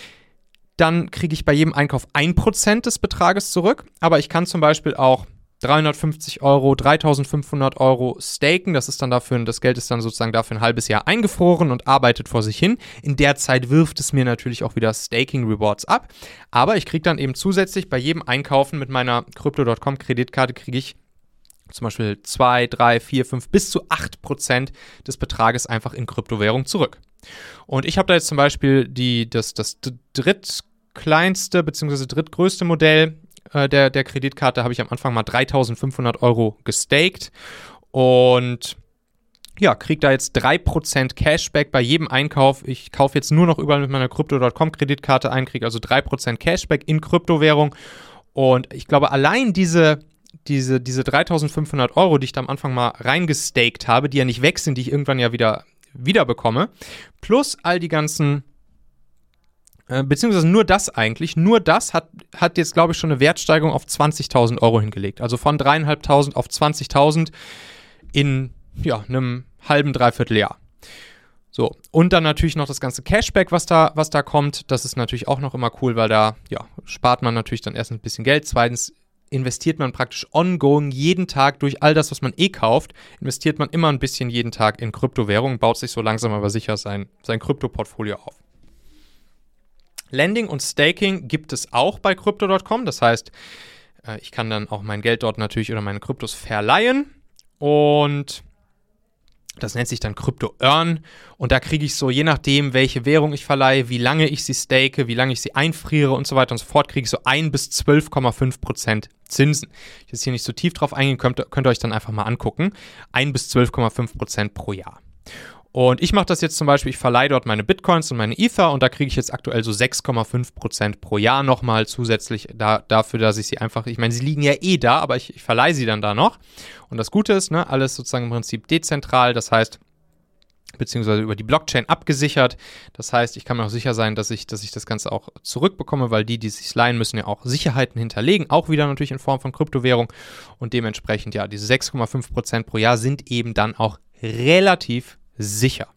Dann kriege ich bei jedem Einkauf ein Prozent des Betrages zurück, aber ich kann zum Beispiel auch dreihundertfünfzig Euro, dreitausendfünfhundert Euro staken. Das ist dann dafür, das Geld ist dann sozusagen dafür ein halbes Jahr eingefroren und arbeitet vor sich hin. In der Zeit wirft es mir natürlich auch wieder Staking Rewards ab. Aber ich kriege dann eben zusätzlich bei jedem Einkaufen mit meiner Crypto Punkt com Kreditkarte kriege ich zum Beispiel zwei, drei, vier, fünf bis zu acht Prozent des Betrages einfach in Kryptowährung zurück. Und ich habe da jetzt zum Beispiel die, das, das drittkleinste bzw. drittgrößte Modell Der, der Kreditkarte habe ich am Anfang mal dreitausendfünfhundert Euro gestaked und ja, kriege da jetzt drei Prozent Cashback bei jedem Einkauf. Ich kaufe jetzt nur noch überall mit meiner Crypto Punkt com Kreditkarte ein, kriege also drei Prozent Cashback in Kryptowährung und ich glaube, allein diese, diese, diese dreitausendfünfhundert Euro, die ich da am Anfang mal reingestaked habe, die ja nicht weg sind, die ich irgendwann ja wieder, wieder bekomme, plus all die ganzen beziehungsweise nur das eigentlich, nur das hat, hat jetzt, glaube ich, schon eine Wertsteigerung auf zwanzigtausend Euro hingelegt. Also von dreieinhalbtausend auf zwanzigtausend in, ja, einem halben, dreiviertel Jahr. So, und dann natürlich noch das ganze Cashback, was da, was da kommt. Das ist natürlich auch noch immer cool, weil da, ja, spart man natürlich dann erst ein bisschen Geld. Zweitens investiert man praktisch ongoing jeden Tag durch all das, was man eh kauft, investiert man immer ein bisschen jeden Tag in Kryptowährungen, baut sich so langsam aber sicher sein, sein Krypto-Portfolio auf. Lending und Staking gibt es auch bei Crypto Punkt com. Das heißt, ich kann dann auch mein Geld dort natürlich oder meine Kryptos verleihen. Und das nennt sich dann Crypto Earn. Und da kriege ich so, je nachdem, welche Währung ich verleihe, wie lange ich sie stake, wie lange ich sie einfriere und so weiter und so fort, kriege ich so ein bis zwölf Komma fünf Prozent Zinsen. Ich jetzt hier nicht so tief drauf eingehen, könnt, könnt ihr euch dann einfach mal angucken. ein bis zwölf Komma fünf Prozent pro Jahr. Und ich mache das jetzt zum Beispiel, ich verleihe dort meine Bitcoins und meine Ether und da kriege ich jetzt aktuell so sechs Komma fünf Prozent pro Jahr nochmal zusätzlich da, dafür, dass ich sie einfach, ich meine, sie liegen ja eh da, aber ich, ich verleihe sie dann da noch. Und das Gute ist, ne, alles sozusagen im Prinzip dezentral, das heißt, beziehungsweise über die Blockchain abgesichert. Das heißt, ich kann mir auch sicher sein, dass ich, dass ich das Ganze auch zurückbekomme, weil die, die sich leihen, müssen ja auch Sicherheiten hinterlegen, auch wieder natürlich in Form von Kryptowährung. Und dementsprechend, ja, diese sechs Komma fünf Prozent pro Jahr sind eben dann auch relativ sicher.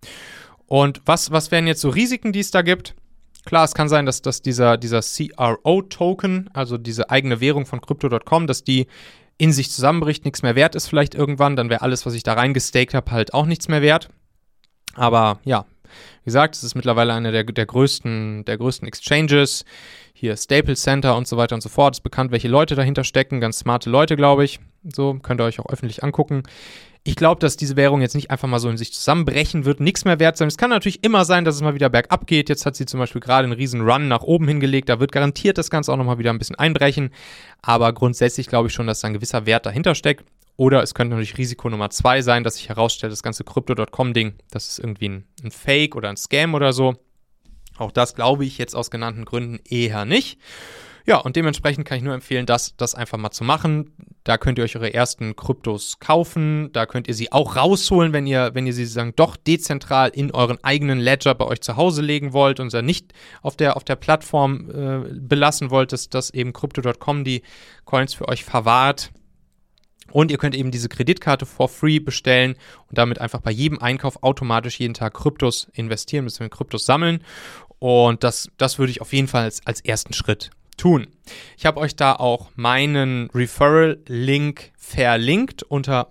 Und was, was wären jetzt so Risiken, die es da gibt? Klar, es kann sein, dass, dass dieser, dieser C R O-Token, also diese eigene Währung von Crypto Punkt com, dass die in sich zusammenbricht, nichts mehr wert ist vielleicht irgendwann, dann wäre alles, was ich da reingestaked habe, halt auch nichts mehr wert. Aber ja, wie gesagt, es ist mittlerweile einer der, der, größten, der größten Exchanges, hier Staples Center und so weiter und so fort. Es ist bekannt, welche Leute dahinter stecken, ganz smarte Leute, glaube ich. So, könnt ihr euch auch öffentlich angucken. Ich glaube, dass diese Währung jetzt nicht einfach mal so in sich zusammenbrechen wird, nichts mehr wert sein. Es kann natürlich immer sein, dass es mal wieder bergab geht. Jetzt hat sie zum Beispiel gerade einen riesen Run nach oben hingelegt. Da wird garantiert das Ganze auch nochmal wieder ein bisschen einbrechen. Aber grundsätzlich glaube ich schon, dass da ein gewisser Wert dahinter steckt. Oder es könnte natürlich Risiko Nummer zwei sein, dass sich herausstellt, das ganze Crypto Punkt com-Ding, das ist irgendwie ein, ein Fake oder ein Scam oder so. Auch das glaube ich jetzt aus genannten Gründen eher nicht. Ja, und dementsprechend kann ich nur empfehlen, das, das einfach mal zu machen. Da könnt ihr euch eure ersten Kryptos kaufen. Da könnt ihr sie auch rausholen, wenn ihr, wenn ihr sie sagen, doch dezentral in euren eigenen Ledger bei euch zu Hause legen wollt und sie nicht auf der, auf der Plattform äh, belassen wollt, dass, dass eben Crypto Punkt com die Coins für euch verwahrt. Und ihr könnt eben diese Kreditkarte for free bestellen und damit einfach bei jedem Einkauf automatisch jeden Tag Kryptos investieren, bzw. Kryptos sammeln. Und das, das würde ich auf jeden Fall als, als ersten Schritt tun. Ich habe euch da auch meinen Referral-Link verlinkt unter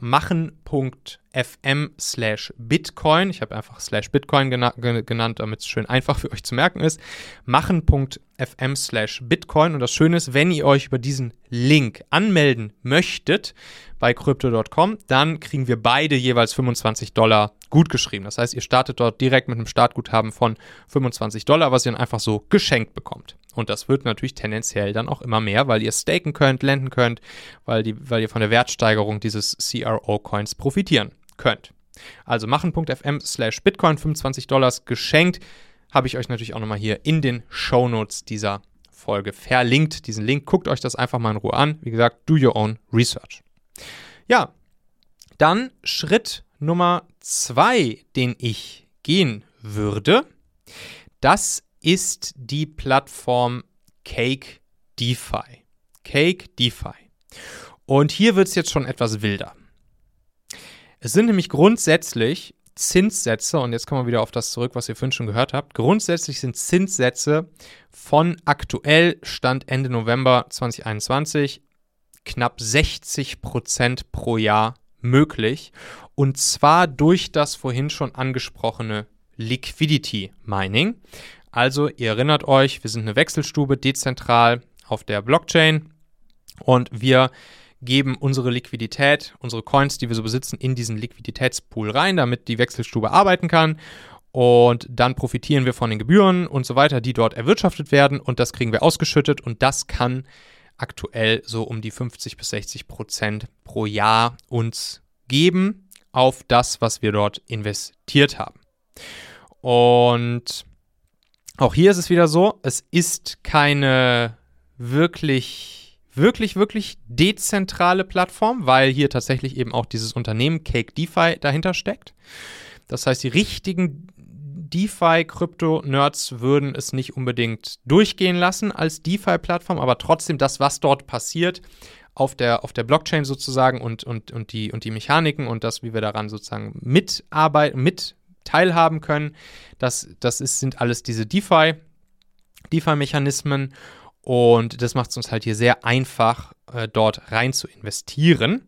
machen.fm slash Bitcoin. Ich habe einfach slash Bitcoin gena- genannt, damit es schön einfach für euch zu merken ist. machen.fm slash Bitcoin. Und das Schöne ist, wenn ihr euch über diesen Link anmelden möchtet bei Crypto Punkt com, dann kriegen wir beide jeweils fünfundzwanzig Dollar gutgeschrieben. Das heißt, ihr startet dort direkt mit einem Startguthaben von fünfundzwanzig Dollar, was ihr dann einfach so geschenkt bekommt. Und das wird natürlich tendenziell dann auch immer mehr, weil ihr staken könnt, lenden könnt, weil, die, weil ihr von der Wertsteigerung dieses C R O-Coins profitieren könnt. Also machen.fm slash Bitcoin, fünfundzwanzig Dollar geschenkt, habe ich euch natürlich auch nochmal hier in den Shownotes dieser Folge verlinkt. Diesen Link, guckt euch das einfach mal in Ruhe an. Wie gesagt, do your own research. Ja, dann Schritt Nummer zwei, den ich gehen würde, das ist die Plattform Cake DeFi. Cake DeFi. Und hier wird es jetzt schon etwas wilder. Es sind nämlich grundsätzlich Zinssätze, und jetzt kommen wir wieder auf das zurück, was ihr vorhin schon gehört habt. Grundsätzlich sind Zinssätze von aktuell Stand Ende November zwanzig einundzwanzig knapp sechzig Prozent pro Jahr möglich. Und zwar durch das vorhin schon angesprochene Liquidity Mining. Also ihr erinnert euch, wir sind eine Wechselstube, dezentral auf der Blockchain, und wir geben unsere Liquidität, unsere Coins, die wir so besitzen, in diesen Liquiditätspool rein, damit die Wechselstube arbeiten kann. Und dann profitieren wir von den Gebühren und so weiter, die dort erwirtschaftet werden, und das kriegen wir ausgeschüttet, und das kann aktuell so um die fünfzig bis sechzig Prozent pro Jahr uns geben auf das, was wir dort investiert haben. Und auch hier ist es wieder so, es ist keine wirklich wirklich, wirklich dezentrale Plattform, weil hier tatsächlich eben auch dieses Unternehmen Cake DeFi dahinter steckt. Das heißt, die richtigen DeFi-Krypto-Nerds würden es nicht unbedingt durchgehen lassen als DeFi-Plattform, aber trotzdem das, was dort passiert, auf der, auf der Blockchain sozusagen, und, und, und, die, und die Mechaniken und das, wie wir daran sozusagen mitarbeiten, mit teilhaben können, das, das ist, sind alles diese DeFi, DeFi-Mechanismen. Und das macht es uns halt hier sehr einfach, äh, dort rein zu investieren.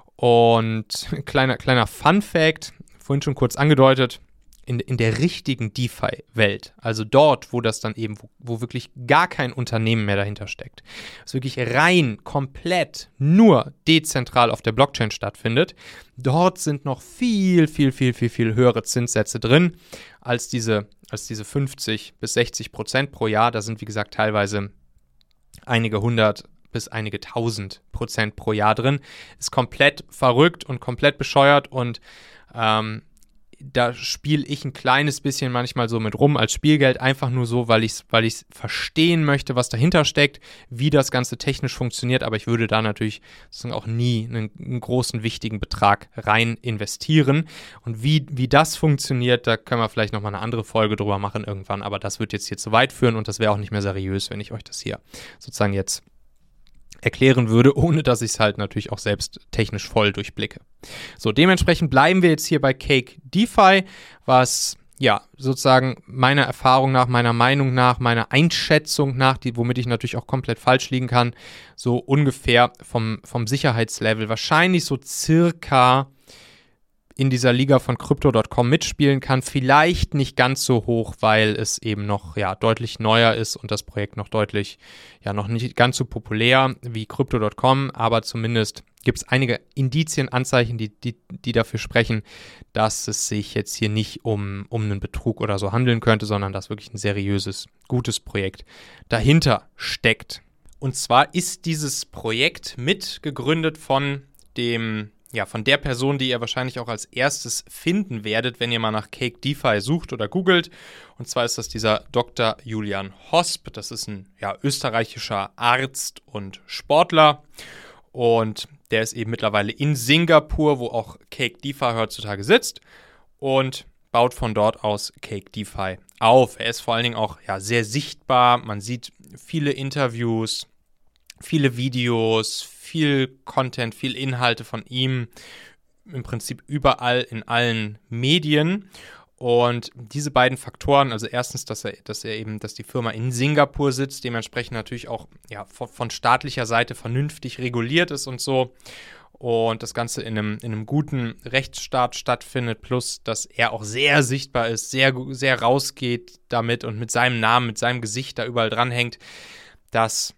Und kleiner, kleiner Fun-Fact, vorhin schon kurz angedeutet, in, in der richtigen DeFi-Welt, also dort, wo das dann eben, wo, wo wirklich gar kein Unternehmen mehr dahinter steckt, was wirklich rein, komplett, nur dezentral auf der Blockchain stattfindet, dort sind noch viel, viel, viel, viel, viel höhere Zinssätze drin als diese, als diese fünfzig bis sechzig Prozent pro Jahr. Da sind, wie gesagt, teilweise einige hundert bis einige tausend Prozent pro Jahr drin. Ist komplett verrückt und komplett bescheuert, und ähm, da spiele ich ein kleines bisschen manchmal so mit rum als Spielgeld, einfach nur so, weil ich es weil ich's verstehen möchte, was dahinter steckt, wie das Ganze technisch funktioniert, aber ich würde da natürlich sozusagen auch nie einen, einen großen, wichtigen Betrag rein investieren. Und wie, wie das funktioniert, da können wir vielleicht nochmal eine andere Folge drüber machen irgendwann, aber das wird jetzt hier zu weit führen, und das wäre auch nicht mehr seriös, wenn ich euch das hier sozusagen jetzt erklären würde, ohne dass ich es halt natürlich auch selbst technisch voll durchblicke. So, dementsprechend bleiben wir jetzt hier bei Cake DeFi, was ja sozusagen meiner Erfahrung nach, meiner Meinung nach, meiner Einschätzung nach, die, womit ich natürlich auch komplett falsch liegen kann, so ungefähr vom, vom Sicherheitslevel wahrscheinlich so circa in dieser Liga von Crypto Punkt com mitspielen kann. Vielleicht nicht ganz so hoch, weil es eben noch ja, deutlich neuer ist und das Projekt noch deutlich, ja noch nicht ganz so populär wie Crypto Punkt com, aber zumindest gibt es einige Indizien, Anzeichen, die, die, die dafür sprechen, dass es sich jetzt hier nicht um, um einen Betrug oder so handeln könnte, sondern dass wirklich ein seriöses, gutes Projekt dahinter steckt. Und zwar ist dieses Projekt mitgegründet von dem Ja, von der Person, die ihr wahrscheinlich auch als erstes finden werdet, wenn ihr mal nach Cake DeFi sucht oder googelt. Und zwar ist das dieser Doktor Julian Hosp. Das ist ein ja, österreichischer Arzt und Sportler. Und der ist eben mittlerweile in Singapur, wo auch Cake DeFi heutzutage sitzt, und baut von dort aus Cake DeFi auf. Er ist vor allen Dingen auch ja, sehr sichtbar. Man sieht viele Interviews, viele Videos, viel Content, viel Inhalte von ihm, im Prinzip überall in allen Medien. Und diese beiden Faktoren, also erstens, dass er, dass er eben, dass die Firma in Singapur sitzt, dementsprechend natürlich auch ja, von, von staatlicher Seite vernünftig reguliert ist und so. Und das Ganze in einem, in einem guten Rechtsstaat stattfindet, plus dass er auch sehr sichtbar ist, sehr, sehr rausgeht damit und mit seinem Namen, mit seinem Gesicht da überall dranhängt. Das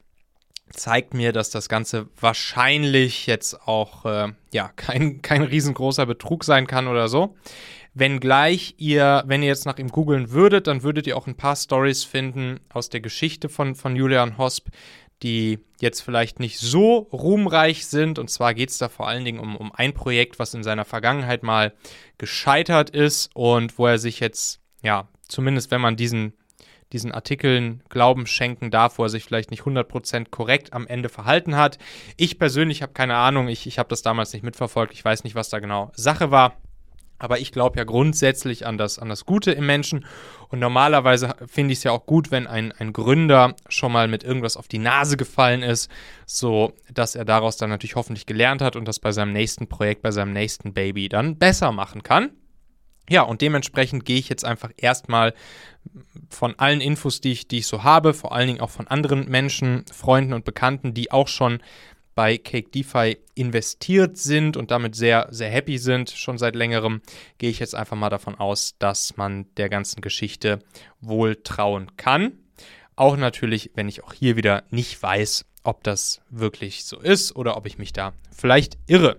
zeigt mir, dass das Ganze wahrscheinlich jetzt auch äh, ja, kein, kein riesengroßer Betrug sein kann oder so. Wenngleich ihr, wenn ihr jetzt nach ihm googeln würdet, dann würdet ihr auch ein paar Storys finden aus der Geschichte von, von Julian Hosp, die jetzt vielleicht nicht so ruhmreich sind. Und zwar geht es da vor allen Dingen um, um ein Projekt, was in seiner Vergangenheit mal gescheitert ist und wo er sich jetzt, ja, zumindest wenn man diesen diesen Artikeln Glauben schenken darf, wo er sich vielleicht nicht hundert Prozent korrekt am Ende verhalten hat. Ich persönlich habe keine Ahnung, ich, ich habe das damals nicht mitverfolgt, ich weiß nicht, was da genau Sache war, Aber ich glaube ja grundsätzlich an das, an das Gute im Menschen. Und normalerweise finde ich es ja auch gut, wenn ein, ein Gründer schon mal mit irgendwas auf die Nase gefallen ist, so dass er daraus dann natürlich hoffentlich gelernt hat und das bei seinem nächsten Projekt, bei seinem nächsten Baby dann besser machen kann. Ja, und dementsprechend gehe ich jetzt einfach erstmal von allen Infos, die ich, die ich so habe, vor allen Dingen auch von anderen Menschen, Freunden und Bekannten, die auch schon bei Cake DeFi investiert sind und damit sehr, sehr happy sind, schon seit längerem, gehe ich jetzt einfach mal davon aus, dass man der ganzen Geschichte wohl trauen kann. Auch natürlich, wenn ich auch hier wieder nicht weiß, ob das wirklich so ist oder ob ich mich da vielleicht irre.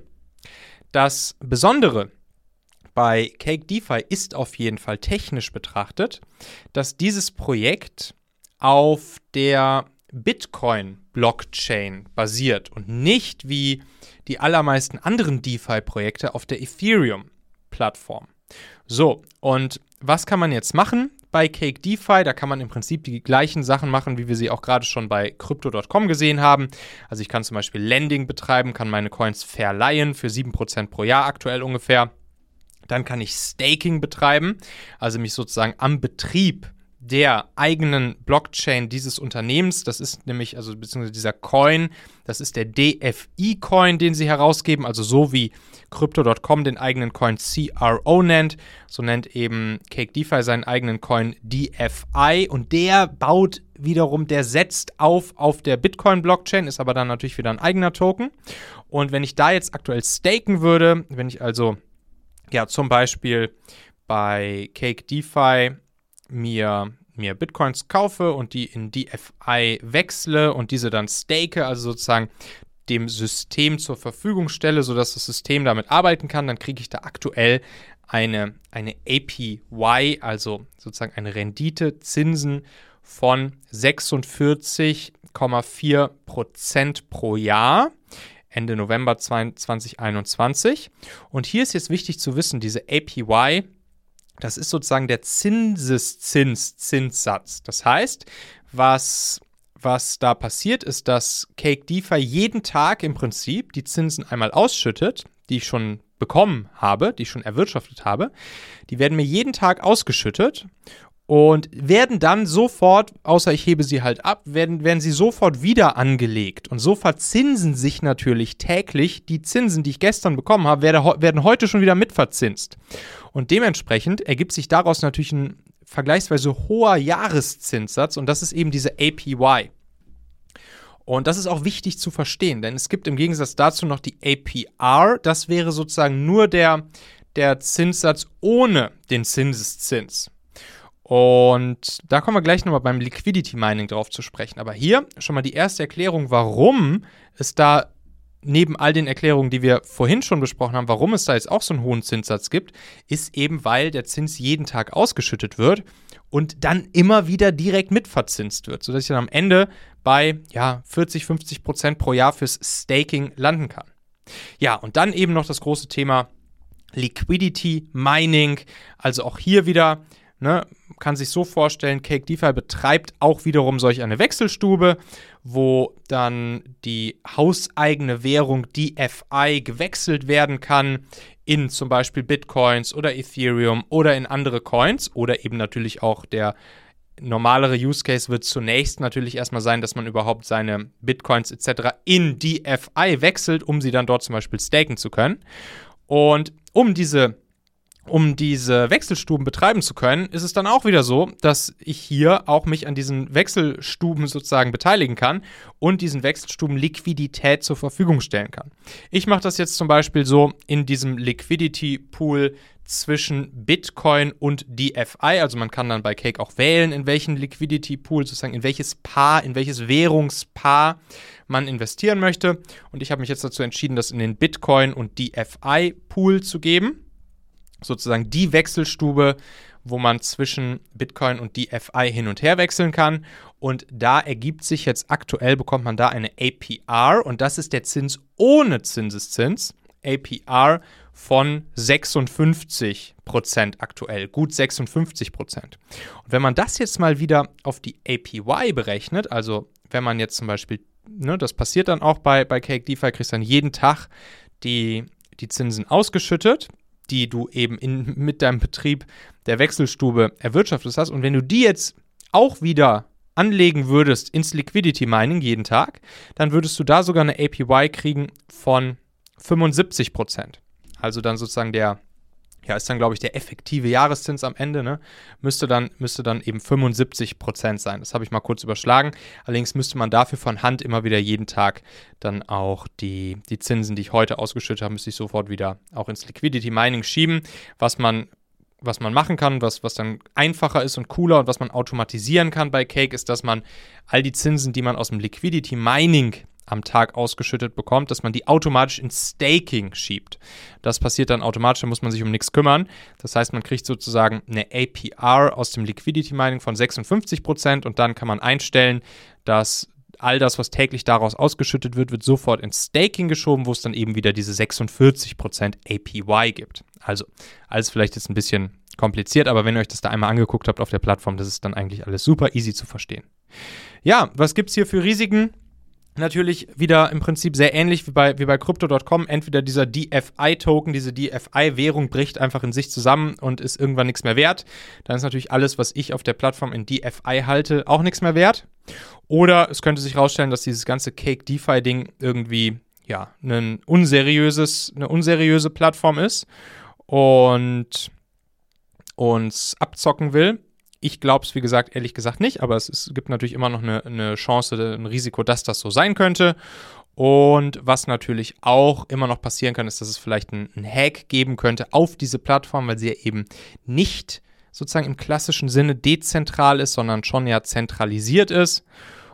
Das Besondere bei Cake DeFi ist auf jeden Fall technisch betrachtet, dass dieses Projekt auf der Bitcoin-Blockchain basiert und nicht wie die allermeisten anderen DeFi-Projekte auf der Ethereum-Plattform. So, und was kann man jetzt machen bei Cake DeFi? Da kann man im Prinzip die gleichen Sachen machen, wie wir sie auch gerade schon bei Crypto Punkt com gesehen haben. Also ich kann zum Beispiel Lending betreiben, kann meine Coins verleihen für sieben Prozent pro Jahr aktuell ungefähr. Dann kann ich Staking betreiben, also mich sozusagen am Betrieb der eigenen Blockchain dieses Unternehmens, das ist nämlich, also beziehungsweise dieser Coin, das ist der D F I-Coin, den sie herausgeben, also so wie Crypto Punkt com den eigenen Coin C R O nennt, so nennt eben Cake DeFi seinen eigenen Coin D F I und der baut wiederum, der setzt auf auf der Bitcoin-Blockchain, ist aber dann natürlich wieder ein eigener Token. Und wenn ich da jetzt aktuell staken würde, wenn ich also ja zum Beispiel bei Cake DeFi mir, mir Bitcoins kaufe und die in D F I wechsle und diese dann stake, also sozusagen dem System zur Verfügung stelle, sodass das System damit arbeiten kann, dann kriege ich da aktuell eine, eine A P Y, also sozusagen eine Rendite, Zinsen von sechsundvierzig Komma vier Prozent pro Jahr. Ende November zwanzig einundzwanzig. Und hier ist jetzt wichtig zu wissen, diese A P Y, das ist sozusagen der Zinseszinszinssatz. Das heißt, was, was da passiert, ist, dass Cake DeFi jeden Tag im Prinzip die Zinsen einmal ausschüttet, die ich schon bekommen habe, die ich schon erwirtschaftet habe. Die werden mir jeden Tag ausgeschüttet und werden dann sofort, außer ich hebe sie halt ab, werden, werden sie sofort wieder angelegt. Und so verzinsen sich natürlich täglich die Zinsen, die ich gestern bekommen habe, werden, werden heute schon wieder mitverzinst. Und dementsprechend ergibt sich daraus natürlich ein vergleichsweise hoher Jahreszinssatz und das ist eben diese A P Y. Und das ist auch wichtig zu verstehen, denn es gibt im Gegensatz dazu noch die A P R, das wäre sozusagen nur der, der Zinssatz ohne den Zinseszins. Und da kommen wir gleich nochmal beim Liquidity Mining drauf zu sprechen. Aber hier schon mal die erste Erklärung, warum es da neben all den Erklärungen, die wir vorhin schon besprochen haben, warum es da jetzt auch so einen hohen Zinssatz gibt, ist eben, weil der Zins jeden Tag ausgeschüttet wird und dann immer wieder direkt mitverzinst wird, sodass ich dann am Ende bei ja, vierzig, fünfzig Prozent pro Jahr fürs Staking landen kann. Ja, und dann eben noch das große Thema Liquidity Mining, also auch hier wieder, ne, kann sich so vorstellen, Cake DeFi betreibt auch wiederum solch eine Wechselstube, wo dann die hauseigene Währung D F I gewechselt werden kann in zum Beispiel Bitcoins oder Ethereum oder in andere Coins oder eben natürlich auch der normalere Use Case wird zunächst natürlich erstmal sein, dass man überhaupt seine Bitcoins et cetera in D F I wechselt, um sie dann dort zum Beispiel staken zu können. Und um diese Um diese Wechselstuben betreiben zu können, ist es dann auch wieder so, dass ich hier auch mich an diesen Wechselstuben sozusagen beteiligen kann und diesen Wechselstuben Liquidität zur Verfügung stellen kann. Ich mache das jetzt zum Beispiel so in diesem Liquidity Pool zwischen Bitcoin und D F I. Also man kann dann bei Cake auch wählen, in welchen Liquidity Pool, sozusagen in welches Paar, in welches Währungspaar man investieren möchte. Und ich habe mich jetzt dazu entschieden, das in den Bitcoin und D F I Pool zu geben. Sozusagen die Wechselstube, wo man zwischen Bitcoin und D F I hin und her wechseln kann. Und da ergibt sich jetzt aktuell, bekommt man da eine A P R und das ist der Zins ohne Zinseszins. A P R von sechsundfünfzig Prozent aktuell, gut sechsundfünfzig Prozent. Und wenn man das jetzt mal wieder auf die A P Y berechnet, also wenn man jetzt zum Beispiel, ne, das passiert dann auch bei, bei Cake DeFi, kriegst du dann jeden Tag die, die Zinsen ausgeschüttet. die du eben in, mit deinem Betrieb der Wechselstube erwirtschaftet hast. Und wenn du die jetzt auch wieder anlegen würdest ins Liquidity Mining jeden Tag, dann würdest du da sogar eine A P Y kriegen von fünfundsiebzig Prozent. Also dann sozusagen der, ja, ist dann glaube ich der effektive Jahreszins am Ende, ne? Müsste dann, müsste dann eben fünfundsiebzig Prozent sein. Das habe ich mal kurz überschlagen. Allerdings müsste man dafür von Hand immer wieder jeden Tag dann auch die, die Zinsen, die ich heute ausgeschüttet habe, müsste ich sofort wieder auch ins Liquidity Mining schieben, was man was man machen kann, was, was dann einfacher ist und cooler und was man automatisieren kann bei Cake, ist, dass man all die Zinsen, die man aus dem Liquidity Mining am Tag ausgeschüttet bekommt, dass man die automatisch ins Staking schiebt. Das passiert dann automatisch, da muss man sich um nichts kümmern. Das heißt, man kriegt sozusagen eine A P R aus dem Liquidity Mining von sechsundfünfzig Prozent und dann kann man einstellen, dass all das, was täglich daraus ausgeschüttet wird, wird sofort ins Staking geschoben, wo es dann eben wieder diese sechsundvierzig Prozent A P Y gibt. Also, alles vielleicht jetzt ein bisschen kompliziert, aber wenn ihr euch das da einmal angeguckt habt auf der Plattform, das ist dann eigentlich alles super easy zu verstehen. Ja, was gibt es hier für Risiken? Natürlich wieder im Prinzip sehr ähnlich wie bei, wie bei Crypto Punkt com. Entweder dieser D F I-Token, diese D F I-Währung bricht einfach in sich zusammen und ist irgendwann nichts mehr wert. Dann ist natürlich alles, was ich auf der Plattform in D F I halte, auch nichts mehr wert. Oder es könnte sich herausstellen, dass dieses ganze Cake-DeFi-Ding irgendwie ja, ein unseriöses, eine unseriöse Plattform ist und uns abzocken will. Ich glaube es, wie gesagt, ehrlich gesagt nicht, aber es, ist, es gibt natürlich immer noch eine, eine Chance, ein Risiko, dass das so sein könnte. Und was natürlich auch immer noch passieren kann, ist, dass es vielleicht einen, einen Hack geben könnte auf diese Plattform, weil sie ja eben nicht sozusagen im klassischen Sinne dezentral ist, sondern schon ja zentralisiert ist.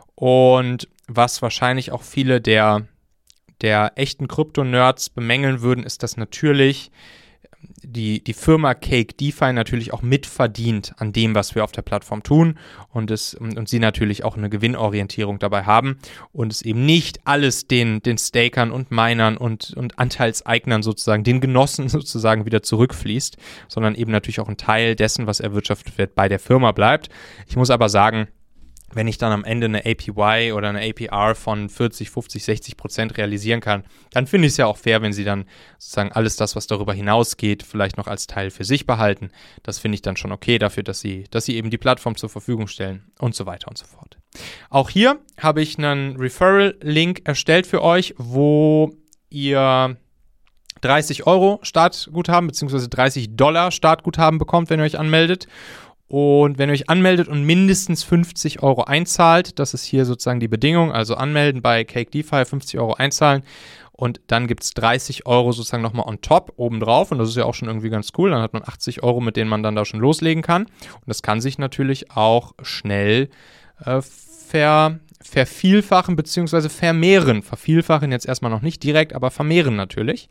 Und was wahrscheinlich auch viele der, der echten Krypto-Nerds bemängeln würden, ist, dass natürlich die, die Firma Cake DeFi natürlich auch mitverdient an dem, was wir auf der Plattform tun und, es, und sie natürlich auch eine Gewinnorientierung dabei haben und es eben nicht alles den, den Stakern und Minern und, und Anteilseignern sozusagen, den Genossen sozusagen wieder zurückfließt, sondern eben natürlich auch ein Teil dessen, was erwirtschaftet wird, bei der Firma bleibt. Ich muss aber sagen, wenn ich dann am Ende eine A P Y oder eine A P R von vierzig, fünfzig, sechzig Prozent realisieren kann, dann finde ich es ja auch fair, wenn sie dann sozusagen alles das, was darüber hinausgeht, vielleicht noch als Teil für sich behalten. Das finde ich dann schon okay dafür, dass sie, dass sie eben die Plattform zur Verfügung stellen und so weiter und so fort. Auch hier habe ich einen Referral-Link erstellt für euch, wo ihr dreißig Euro Startguthaben bzw. dreißig Dollar Startguthaben bekommt, wenn ihr euch anmeldet. Und wenn ihr euch anmeldet und mindestens fünfzig Euro einzahlt, das ist hier sozusagen die Bedingung, also anmelden bei Cake DeFi, fünfzig Euro einzahlen und dann gibt es dreißig Euro sozusagen nochmal on top obendrauf und das ist ja auch schon irgendwie ganz cool, dann hat man achtzig Euro, mit denen man dann da schon loslegen kann und das kann sich natürlich auch schnell äh, ver, vervielfachen bzw. vermehren, vervielfachen jetzt erstmal noch nicht direkt, aber vermehren natürlich.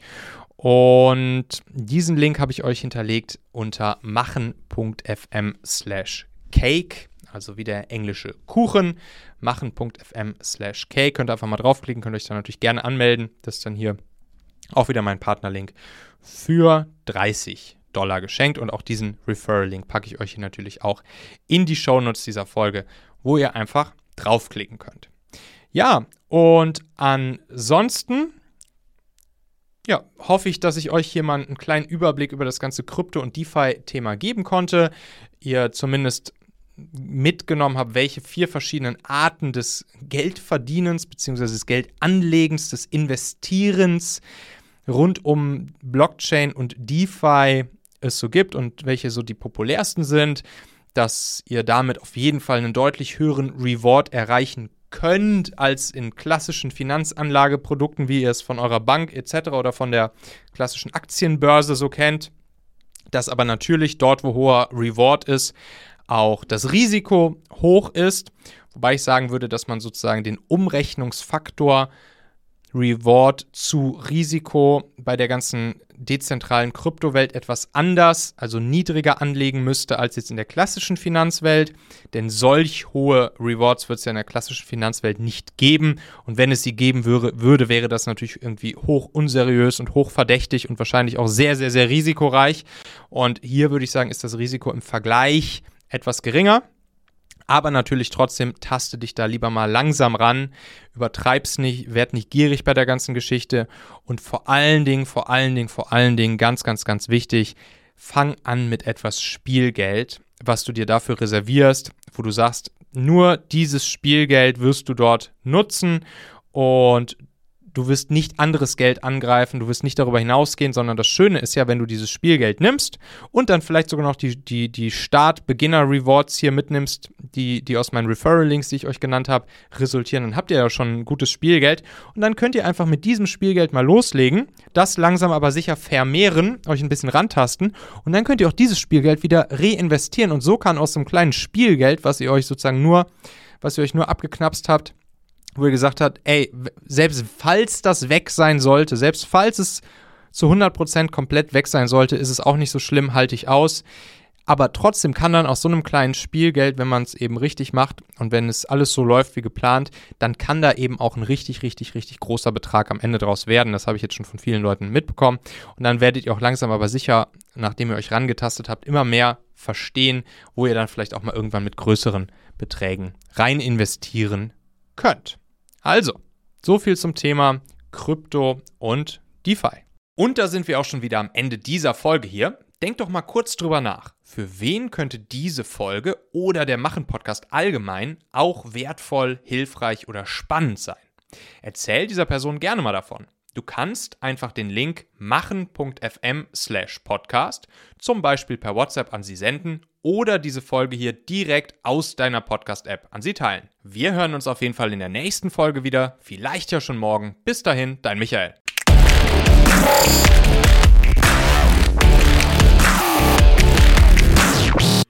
Und diesen Link habe ich euch hinterlegt unter machen.fm slash cake, also wie der englische Kuchen, machen.fm slash cake. Könnt ihr einfach mal draufklicken, könnt euch dann natürlich gerne anmelden. Das ist dann hier auch wieder mein Partnerlink für dreißig Dollar geschenkt. Und auch diesen Referral-Link packe ich euch hier natürlich auch in die Shownotes dieser Folge, wo ihr einfach draufklicken könnt. Ja, und ansonsten ja, hoffe ich, dass ich euch hier mal einen kleinen Überblick über das ganze Krypto- und DeFi-Thema geben konnte. Ihr zumindest mitgenommen habt, welche vier verschiedenen Arten des Geldverdienens bzw. des Geldanlegens, des Investierens rund um Blockchain und DeFi es so gibt und welche so die populärsten sind, dass ihr damit auf jeden Fall einen deutlich höheren Reward erreichen könnt als in klassischen Finanzanlageprodukten, wie ihr es von eurer Bank et cetera oder von der klassischen Aktienbörse so kennt. Dass aber natürlich dort, wo hoher Reward ist, auch das Risiko hoch ist. Wobei ich sagen würde, dass man sozusagen den Umrechnungsfaktor Reward zu Risiko bei der ganzen dezentralen Kryptowelt etwas anders, also niedriger anlegen müsste als jetzt in der klassischen Finanzwelt, denn solch hohe Rewards wird es ja in der klassischen Finanzwelt nicht geben und wenn es sie geben würde, würde, wäre das natürlich irgendwie hoch unseriös und hoch verdächtig und wahrscheinlich auch sehr, sehr, sehr risikoreich und hier würde ich sagen, ist das Risiko im Vergleich etwas geringer. Aber natürlich trotzdem taste dich da lieber mal langsam ran, übertreib's nicht, werd nicht gierig bei der ganzen Geschichte und vor allen Dingen, vor allen Dingen, vor allen Dingen, ganz, ganz, ganz wichtig, fang an mit etwas Spielgeld, was du dir dafür reservierst, wo du sagst, nur dieses Spielgeld wirst du dort nutzen und du wirst nicht anderes Geld angreifen, du wirst nicht darüber hinausgehen, sondern das Schöne ist ja, wenn du dieses Spielgeld nimmst und dann vielleicht sogar noch die, die, die Start-Beginner-Rewards hier mitnimmst, die, die aus meinen Referral-Links, die ich euch genannt habe, resultieren, dann habt ihr ja schon ein gutes Spielgeld und dann könnt ihr einfach mit diesem Spielgeld mal loslegen, das langsam aber sicher vermehren, euch ein bisschen rantasten und dann könnt ihr auch dieses Spielgeld wieder reinvestieren und so kann aus so einem kleinen Spielgeld, was ihr euch sozusagen nur, was ihr euch nur abgeknapst habt, wo ihr gesagt habt, ey, selbst falls das weg sein sollte, selbst falls es zu hundert Prozent komplett weg sein sollte, ist es auch nicht so schlimm, halte ich aus. Aber trotzdem kann dann aus so einem kleinen Spielgeld, wenn man es eben richtig macht und wenn es alles so läuft wie geplant, dann kann da eben auch ein richtig, richtig, richtig großer Betrag am Ende draus werden. Das habe ich jetzt schon von vielen Leuten mitbekommen. Und dann werdet ihr auch langsam aber sicher, nachdem ihr euch rangetastet habt, immer mehr verstehen, wo ihr dann vielleicht auch mal irgendwann mit größeren Beträgen rein investieren könnt. Also, so viel zum Thema Krypto und DeFi. Und da sind wir auch schon wieder am Ende dieser Folge hier. Denkt doch mal kurz drüber nach. Für wen könnte diese Folge oder der Machen-Podcast allgemein auch wertvoll, hilfreich oder spannend sein? Erzähl dieser Person gerne mal davon. Du kannst einfach den Link machen.fm slash podcast zum Beispiel per WhatsApp an sie senden oder diese Folge hier direkt aus deiner Podcast-App an sie teilen. Wir hören uns auf jeden Fall in der nächsten Folge wieder, vielleicht ja schon morgen. Bis dahin, dein Michael.